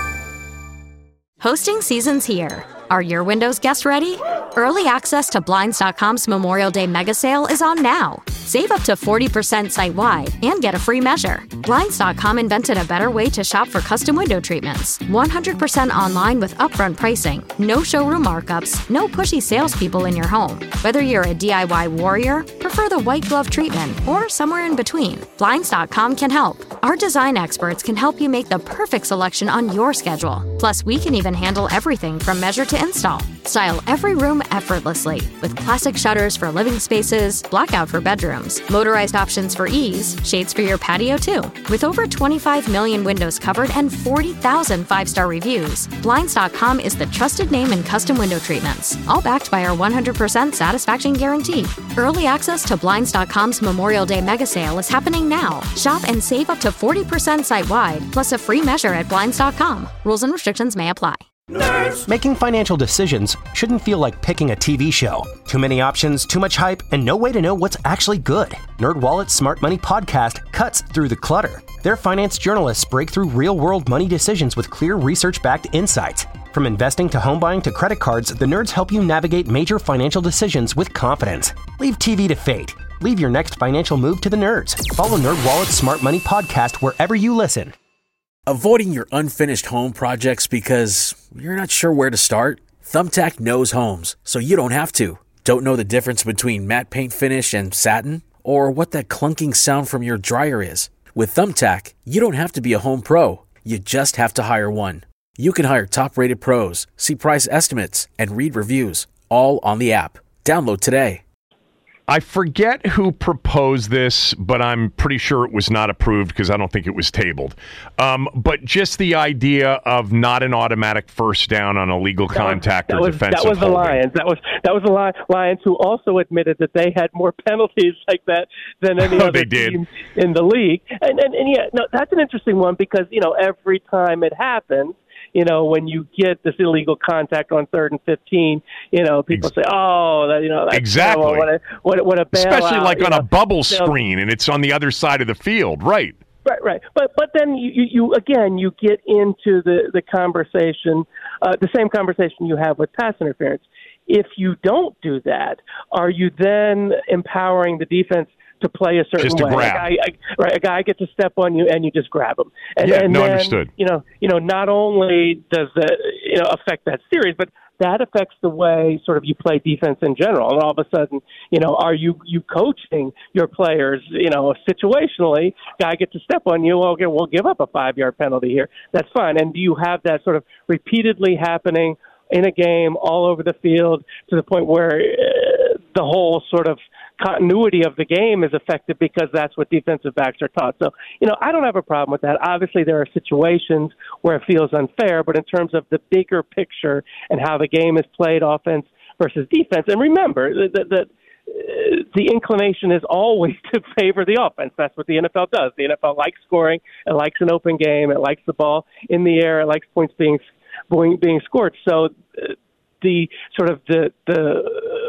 Hosting season's here. Are your windows guest ready? Early access to Blinds dot com's Memorial Day mega sale is on now. Save up to forty percent site-wide and get a free measure. Blinds dot com invented a better way to shop for custom window treatments. one hundred percent online with upfront pricing, no showroom markups, no pushy salespeople in your home. Whether you're a D I Y warrior, prefer the white glove treatment, or somewhere in between, Blinds dot com can help. Our design experts can help you make the perfect selection on your schedule. Plus, we can even handle everything from measure to install. Style every room effortlessly with classic shutters for living spaces, blackout for bedrooms, motorized options for ease, shades for your patio too. With over twenty-five million windows covered and forty thousand five-star reviews, Blinds dot com is the trusted name in custom window treatments, all backed by our one hundred percent satisfaction guarantee. Early access to Blinds dot com's Memorial Day mega sale is happening now. Shop and save up to forty percent site-wide, plus a free measure at Blinds dot com. Rules and restrictions may apply. Nerds. Making financial decisions shouldn't feel like picking a T V show. Too many options, too much hype, and no way to know what's actually good. NerdWallet's Smart Money Podcast cuts through the clutter. Their finance journalists break through real-world money decisions with clear research-backed insights. From investing to home buying to credit cards, the nerds help you navigate major financial decisions with confidence. Leave T V to fate. Leave your next financial move to the nerds. Follow NerdWallet's Smart Money Podcast wherever you listen. Avoiding your unfinished home projects because you're not sure where to start? Thumbtack knows homes, so you don't have to. Don't know the difference between matte paint finish and satin? Or what that clunking sound from your dryer is? With Thumbtack, you don't have to be a home pro. You just have to hire one. You can hire top-rated pros, see price estimates, and read reviews, all on the app. Download today. I forget who proposed this, but I'm pretty sure it was not approved because I don't think it was tabled. Um, but just the idea of not an automatic first down on illegal contact or was, defensive That was the holding. Lions. That was that was the Li- Lions who also admitted that they had more penalties like that than any Oh, other they did. team in the league. And, and and yeah, no, that's an interesting one because you know every time it happens. You know, when you get this illegal contact on third and fifteen, you know, people say, "Oh, that you know, that's Exactly. terrible. What a what a, what a bailout." Especially like on you a know. bubble So- screen and it's on the other side of the field, right? Right, right. But but then you, you, you again you get into the the conversation, uh, the same conversation you have with pass interference. If you don't do that, are you then empowering the defense to play a certain Just to way? grab. A guy, a, right, a guy gets a step on you and you just grab him. And, Yeah, and no, then, understood. You know, you know, not only does that you know affect that series, but that affects the way sort of you play defense in general. And all of a sudden, you know, are you you coaching your players, you know, situationally, guy gets a step on you, okay, we'll give up a five-yard penalty here. That's fine. And do you have that sort of repeatedly happening in a game all over the field to the point where uh, the whole sort of continuity of the game is affected because that's what defensive backs are taught. So, you know, I don't have a problem with that. Obviously, there are situations where it feels unfair, but in terms of the bigger picture and how the game is played, offense versus defense, and remember that, that uh, the inclination is always to favor the offense. That's what the N F L does. The N F L likes scoring. It likes an open game. It likes the ball in the air. It likes points being being scored. So uh, the sort of the the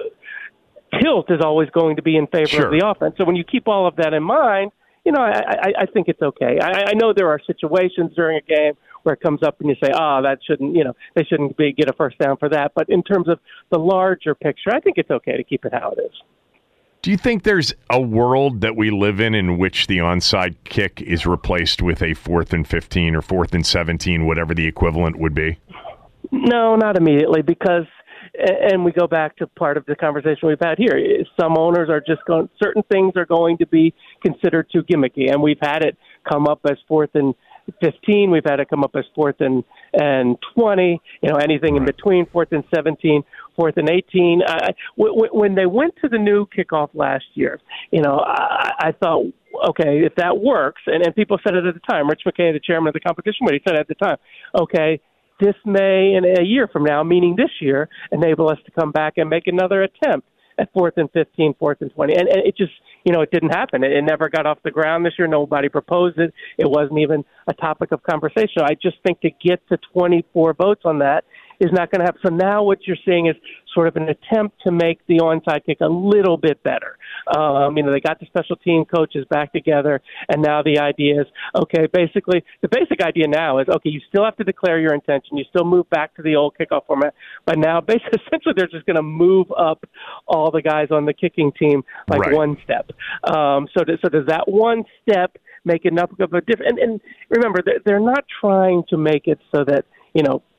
uh, tilt is always going to be in favor Sure. of the offense. So when you keep all of that in mind, you know, I, I, I think it's okay. I, I know there are situations during a game where it comes up and you say, oh, that shouldn't, you know, they shouldn't be, get a first down for that. But in terms of the larger picture, I think it's okay to keep it how it is. Do you think there's a world that we live in in which the onside kick is replaced with a fourth and fifteen or fourth and seventeen, whatever the equivalent would be? No, not immediately, because, and we go back to part of the conversation we've had here, some owners are just going, certain things are going to be considered too gimmicky, and we've had it come up as fourth and fifteen, we've had it come up as fourth and, and twenty, you know, anything in between, fourth and seventeen, fourth and eighteen. I, w- when they went to the new kickoff last year, you know, I, I thought, okay, if that works, and, and people said it at the time, Rich McKay, the chairman of the competition committee, said it at the time, okay, this may, in a year from now, meaning this year, enable us to come back and make another attempt at fourth and fifteen, fourth and twenty. And, and it just, you know, it didn't happen. It, it never got off the ground this year. Nobody proposed it. It wasn't even a topic of conversation. I just think to get to twenty-four votes on that is not going to happen. So now what you're seeing is sort of an attempt to make the onside kick a little bit better. Um, you know, they got the special team coaches back together, and now the idea is, okay, basically, the basic idea now is, okay, you still have to declare your intention. You still move back to the old kickoff format, but now basically, essentially they're just going to move up all the guys on the kicking team like Right. one step. Um, so, does, so does that one step make enough of a difference? And, and remember, they're, they're not trying to make it so that, you know,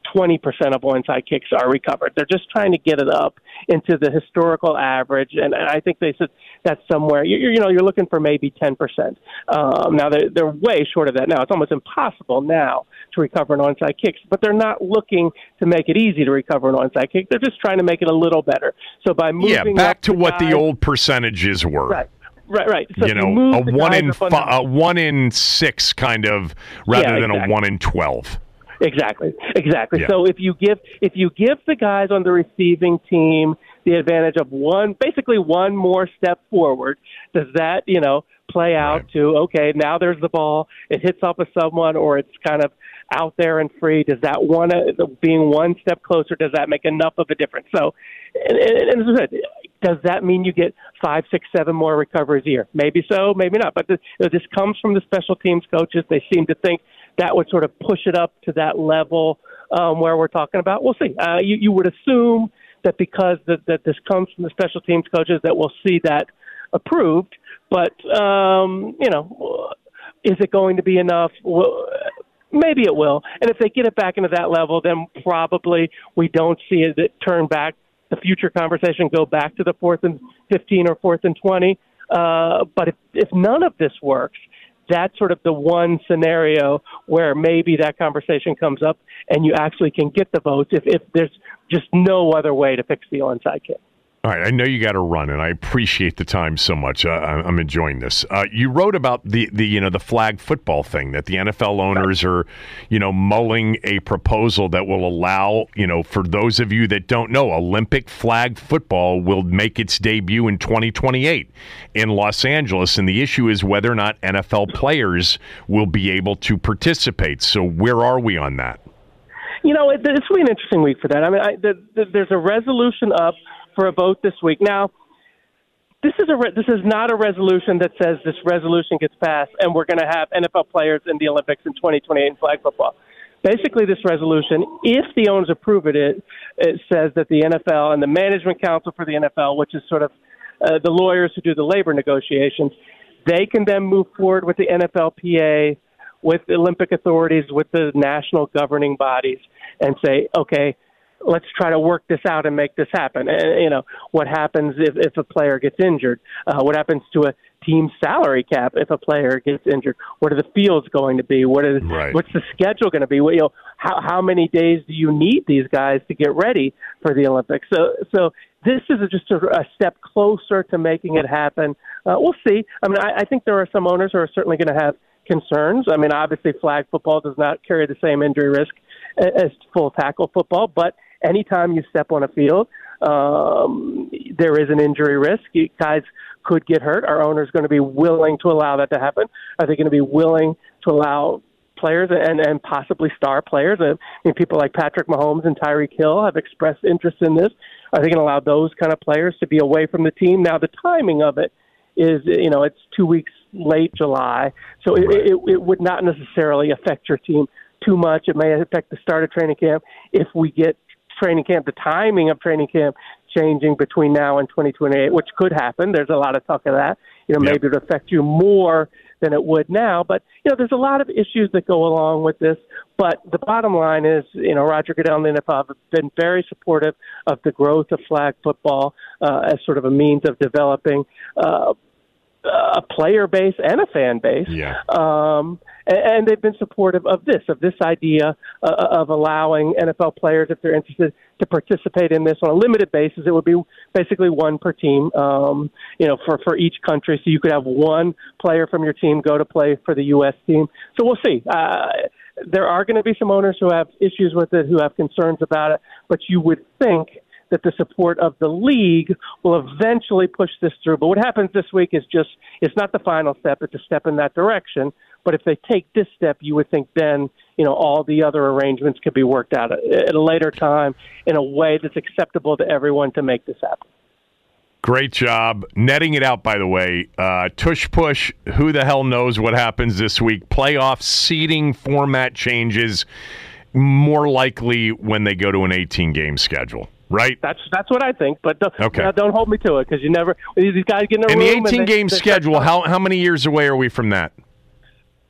twenty percent of onside kicks are recovered. They're just trying to get it up into the historical average, and, and I think they said that's somewhere, you, you know, you're looking for maybe ten percent. Um, now, they're, they're way short of that now. It's almost impossible now to recover an onside kick, but they're not looking to make it easy to recover an onside kick. They're just trying to make it a little better. So by moving Yeah, back up to the what guys, the old percentages were. Right. Right, right. So you if know, move a the one guys in up on fi- the- a one in six kind of, rather Yeah, than exactly. a one in twelve. Exactly, exactly. Yeah. So if you give if you give the guys on the receiving team the advantage of one, basically one more step forward, does that, you know, play out Right. to, okay, now there's the ball, it hits off of someone, or it's kind of out there and free? Does that one, uh, being one step closer, does that make enough of a difference? So, and, and, and as I said, does that mean you get five, six, seven more recoveries a year? Maybe so, maybe not. But this, you know, this comes from the special teams coaches. They seem to think that would sort of push it up to that level um, where we're talking about. We'll see. Uh, you, you would assume that because the, that this comes from the special teams coaches that we'll see that approved. But, um, you know, is it going to be enough? Well, maybe it will. And if they get it back into that level, then probably we don't see it turn back, the future conversation go back to the fourth and fifteen or fourth and twenty. Uh, but if, if none of this works, that's sort of the one scenario where maybe that conversation comes up and you actually can get the votes if, if there's just no other way to fix the onside kick. All right, I know you got to run, and I appreciate the time so much. Uh, I'm enjoying this. Uh, you wrote about the, the you know the flag football thing, that the N F L owners are you know mulling a proposal that will allow, you know for those of you that don't know, Olympic flag football will make its debut in twenty twenty-eight in Los Angeles, and the issue is whether or not N F L players will be able to participate. So where are we on that? You know, it, it's really an interesting week for that. I mean, I, the, the, there's a resolution up for a vote this week. Now, this is a re- this is not a resolution that says this resolution gets passed and we're going to have N F L players in the Olympics in twenty twenty-eight in flag football. Basically, this resolution, if the owners approve it, it, it says that the N F L and the Management Council for the N F L, which is sort of uh, the lawyers who do the labor negotiations, they can then move forward with the N F L P A, with the Olympic authorities, with the national governing bodies, and say, okay, let's try to work this out and make this happen. And, you know, what happens if, if a player gets injured? Uh, what happens to a team salary cap if a player gets injured? What are the fields going to be? What is Right. what's the schedule going to be? What, you know, how how many days do you need these guys to get ready for the Olympics? So so this is just a, a step closer to making it happen. Uh, we'll see. I mean, I, I think there are some owners who are certainly going to have concerns. I mean, obviously, flag football does not carry the same injury risk as full tackle football, but anytime you step on a field, um, there is an injury risk. You guys could get hurt. Our owners going to be willing to allow that to happen? Are they going to be willing to allow players and, and possibly star players? I mean, people like Patrick Mahomes and Tyreek Hill have expressed interest in this. Are they going to allow those kind of players to be away from the team? Now, the timing of it is, you know, it's two weeks late July, so it, it, it would not necessarily affect your team too much. It may affect the start of training camp if we get training camp, the timing of training camp changing between now and twenty twenty-eight, which could happen. There's a lot of talk of that. You know, Yep. maybe it would affect you more than it would now. But, you know, there's a lot of issues that go along with this. But the bottom line is, you know, Roger Goodell and the N F L have been very supportive of the growth of flag football uh, as sort of a means of developing uh, a player base and a fan base. Yeah. Um, and, and they've been supportive of this, of this idea uh, of allowing N F L players, if they're interested, to participate in this on a limited basis. It would be basically one per team, um, you know, for, for each country. So you could have one player from your team go to play for the U S team. So we'll see. Uh, there are going to be some owners who have issues with it, who have concerns about it, but you would think that the support of the league will eventually push this through. But what happens this week is just, it's not the final step, it's a step in that direction. But if they take this step, you would think then, you know, all the other arrangements could be worked out at, at a later time in a way that's acceptable to everyone to make this happen. Great job. Netting it out, by the way. Uh, tush push, who the hell knows what happens this week? Playoff seeding format changes, more likely when they go to an eighteen-game schedule. Right, that's that's what I think, but don't, okay. uh, don't hold me to it because you never these guys get in a and room. the eighteen-game schedule. How how many years away are we from that?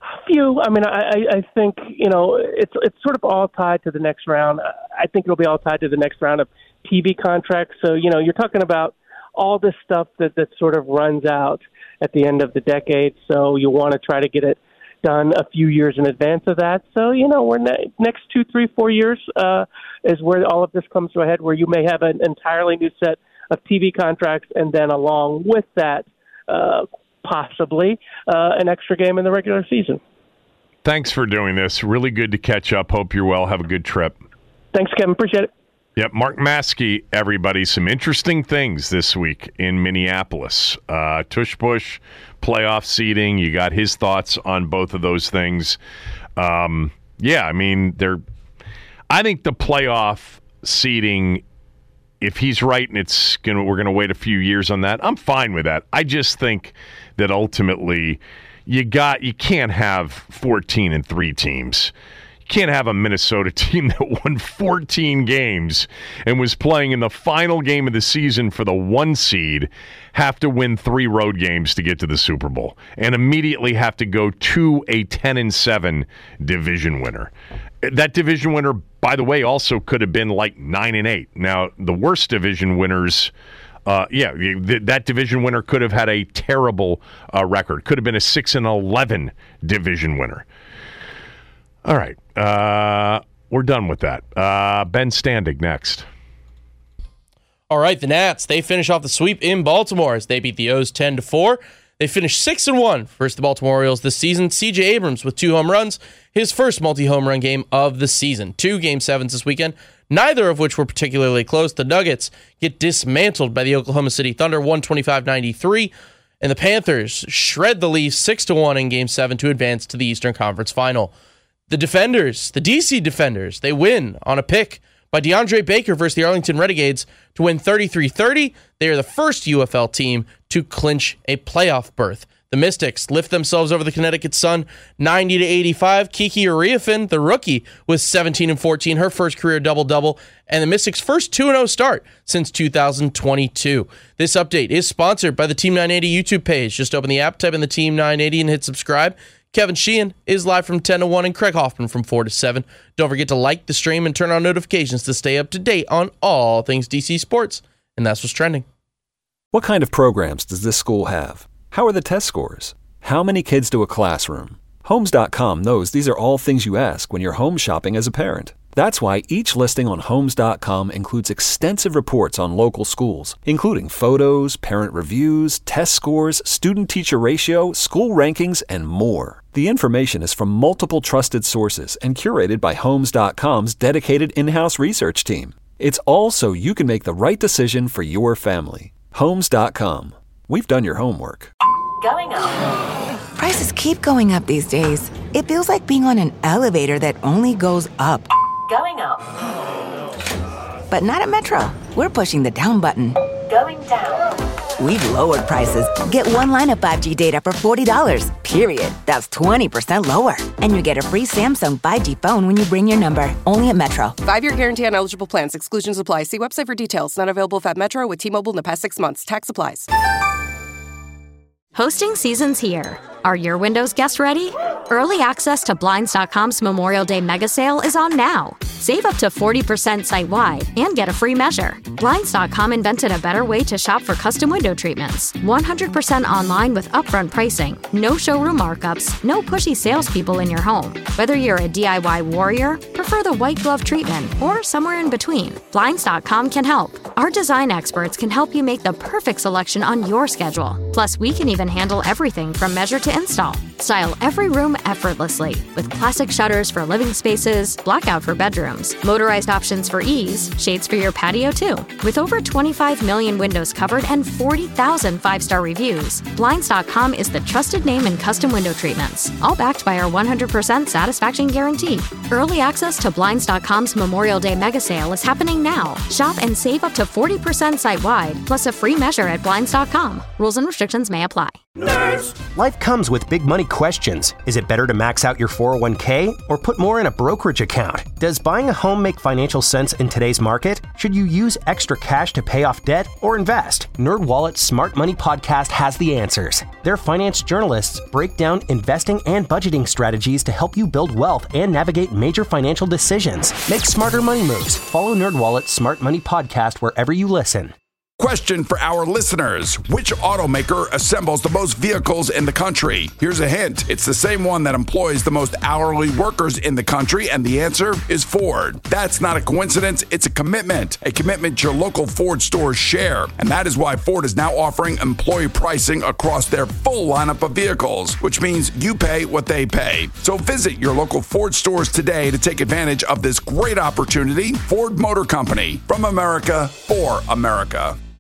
few. I mean, I, I think, you know, it's it's sort of all tied to the next round. I think it'll be all tied to the next round of T V contracts. So, you know, you're talking about all this stuff that, that sort of runs out at the end of the decade. So you want to try to get it done a few years in advance of that. So, you know, we're ne- next two, three, four years uh, is where all of this comes to a head, where you may have an entirely new set of T V contracts, and then along with that, uh, possibly uh, an extra game in the regular season. Thanks for doing this. Really good to catch up. Hope you're well. Have a good trip. Thanks, Kevin. Appreciate it. Yep, Mark Maskey, everybody. Some interesting things this week in Minneapolis. Uh, Tush Push, playoff seeding. You got his thoughts on both of those things. Um, yeah, I mean, they're. I think the playoff seeding, if he's right and it's gonna, we're going to wait a few years on that, I'm fine with that. I just think that ultimately you got you can't have fourteen and three teams. Can't have a Minnesota team that won fourteen games and was playing in the final game of the season for the one seed have to win three road games to get to the Super Bowl and immediately have to go to a ten and seven division winner. That division winner, by the way, also could have been like nine and eight. Now, the worst division winners, uh, yeah, th- that division winner could have had a terrible uh, record. Could have been a six and eleven division winner. All right. Uh, we're done with that. Uh, Ben Standig next. All right, the Nats, they finish off the sweep in Baltimore as they beat the O's ten to four. They finished six and one versus the Baltimore Orioles this season. C J Abrams with two home runs, his first multi-home run game of the season. Two game sevens this weekend, neither of which were particularly close. The Nuggets get dismantled by the Oklahoma City Thunder, one twenty-five ninety-three. And the Panthers shred the Leafs six to one in game seven to advance to the Eastern Conference Final. The Defenders, the D C Defenders, they win on a pick by DeAndre Baker versus the Arlington Renegades to win thirty-three thirty. They are the first U F L team to clinch a playoff berth. The Mystics lift themselves over the Connecticut Sun ninety to eighty-five. Kiki Ariafin, the rookie, with seventeen and fourteen, her first career double-double, and the Mystics' first two and oh start since two thousand twenty-two. This update is sponsored by the Team nine eighty YouTube page. Just open the app, type in the Team nine eighty, and hit subscribe. Kevin Sheehan is live from ten to one and Craig Hoffman from four to seven. Don't forget to like the stream and turn on notifications to stay up to date on all things D C sports. And that's what's trending. What kind of programs does this school have? How are the test scores? How many kids do a classroom? Homes dot com knows these are all things you ask when you're home shopping as a parent. That's why each listing on Homes dot com includes extensive reports on local schools, including photos, parent reviews, test scores, student-teacher ratio, school rankings, and more. The information is from multiple trusted sources and curated by Homes dot com's dedicated in-house research team. It's all so you can make the right decision for your family. Homes dot com. We've done your homework. Going up. Prices keep going up these days. It feels like being on an elevator that only goes up. Going up. But not at Metro. We're pushing the down button. Going down. We've lowered prices. Get one line of five G data for forty dollars, period. That's twenty percent lower. And you get a free Samsung five G phone when you bring your number. Only at Metro. Five-year guarantee on eligible plans. Exclusions apply. See website for details. Not available if at Metro with T-Mobile in the past six months. Tax applies. Hosting season's here. Are your windows guest ready? Early access to Blinds dot com's Memorial Day mega sale is on now. Save up to forty percent site-wide and get a free measure. Blinds dot com invented a better way to shop for custom window treatments. one hundred percent online with upfront pricing, no showroom markups, no pushy salespeople in your home. Whether you're a D I Y warrior, prefer the white glove treatment, or somewhere in between, Blinds dot com can help. Our design experts can help you make the perfect selection on your schedule. Plus, we can even handle everything from measure to install. Style every room effortlessly with classic shutters for living spaces, blackout for bedrooms, motorized options for ease, shades for your patio too. With over twenty-five million windows covered and forty thousand five-star reviews, Blinds dot com is the trusted name in custom window treatments, all backed by our one hundred percent satisfaction guarantee. Early access to Blinds dot com's Memorial Day mega sale is happening now. Shop and save up to forty percent site-wide, plus a free measure at Blinds dot com. Rules and restrictions may apply. Nerds! Life comes with big money questions. Is it better to max out your four oh one k or put more in a brokerage account? Does buying a home make financial sense in today's market? Should you use extra cash to pay off debt or invest? NerdWallet's Smart Money Podcast has the answers. Their finance journalists break down investing and budgeting strategies to help you build wealth and navigate major financial decisions. Make smarter money moves. Follow NerdWallet's Smart Money Podcast wherever you listen. Question for our listeners. Which automaker assembles the most vehicles in the country? Here's a hint. It's the same one that employs the most hourly workers in the country, and the answer is Ford. That's not a coincidence. It's a commitment. A commitment your local Ford stores share. And that is why Ford is now offering employee pricing across their full lineup of vehicles, which means you pay what they pay. So visit your local Ford stores today to take advantage of this great opportunity. Ford Motor Company. From America, for America.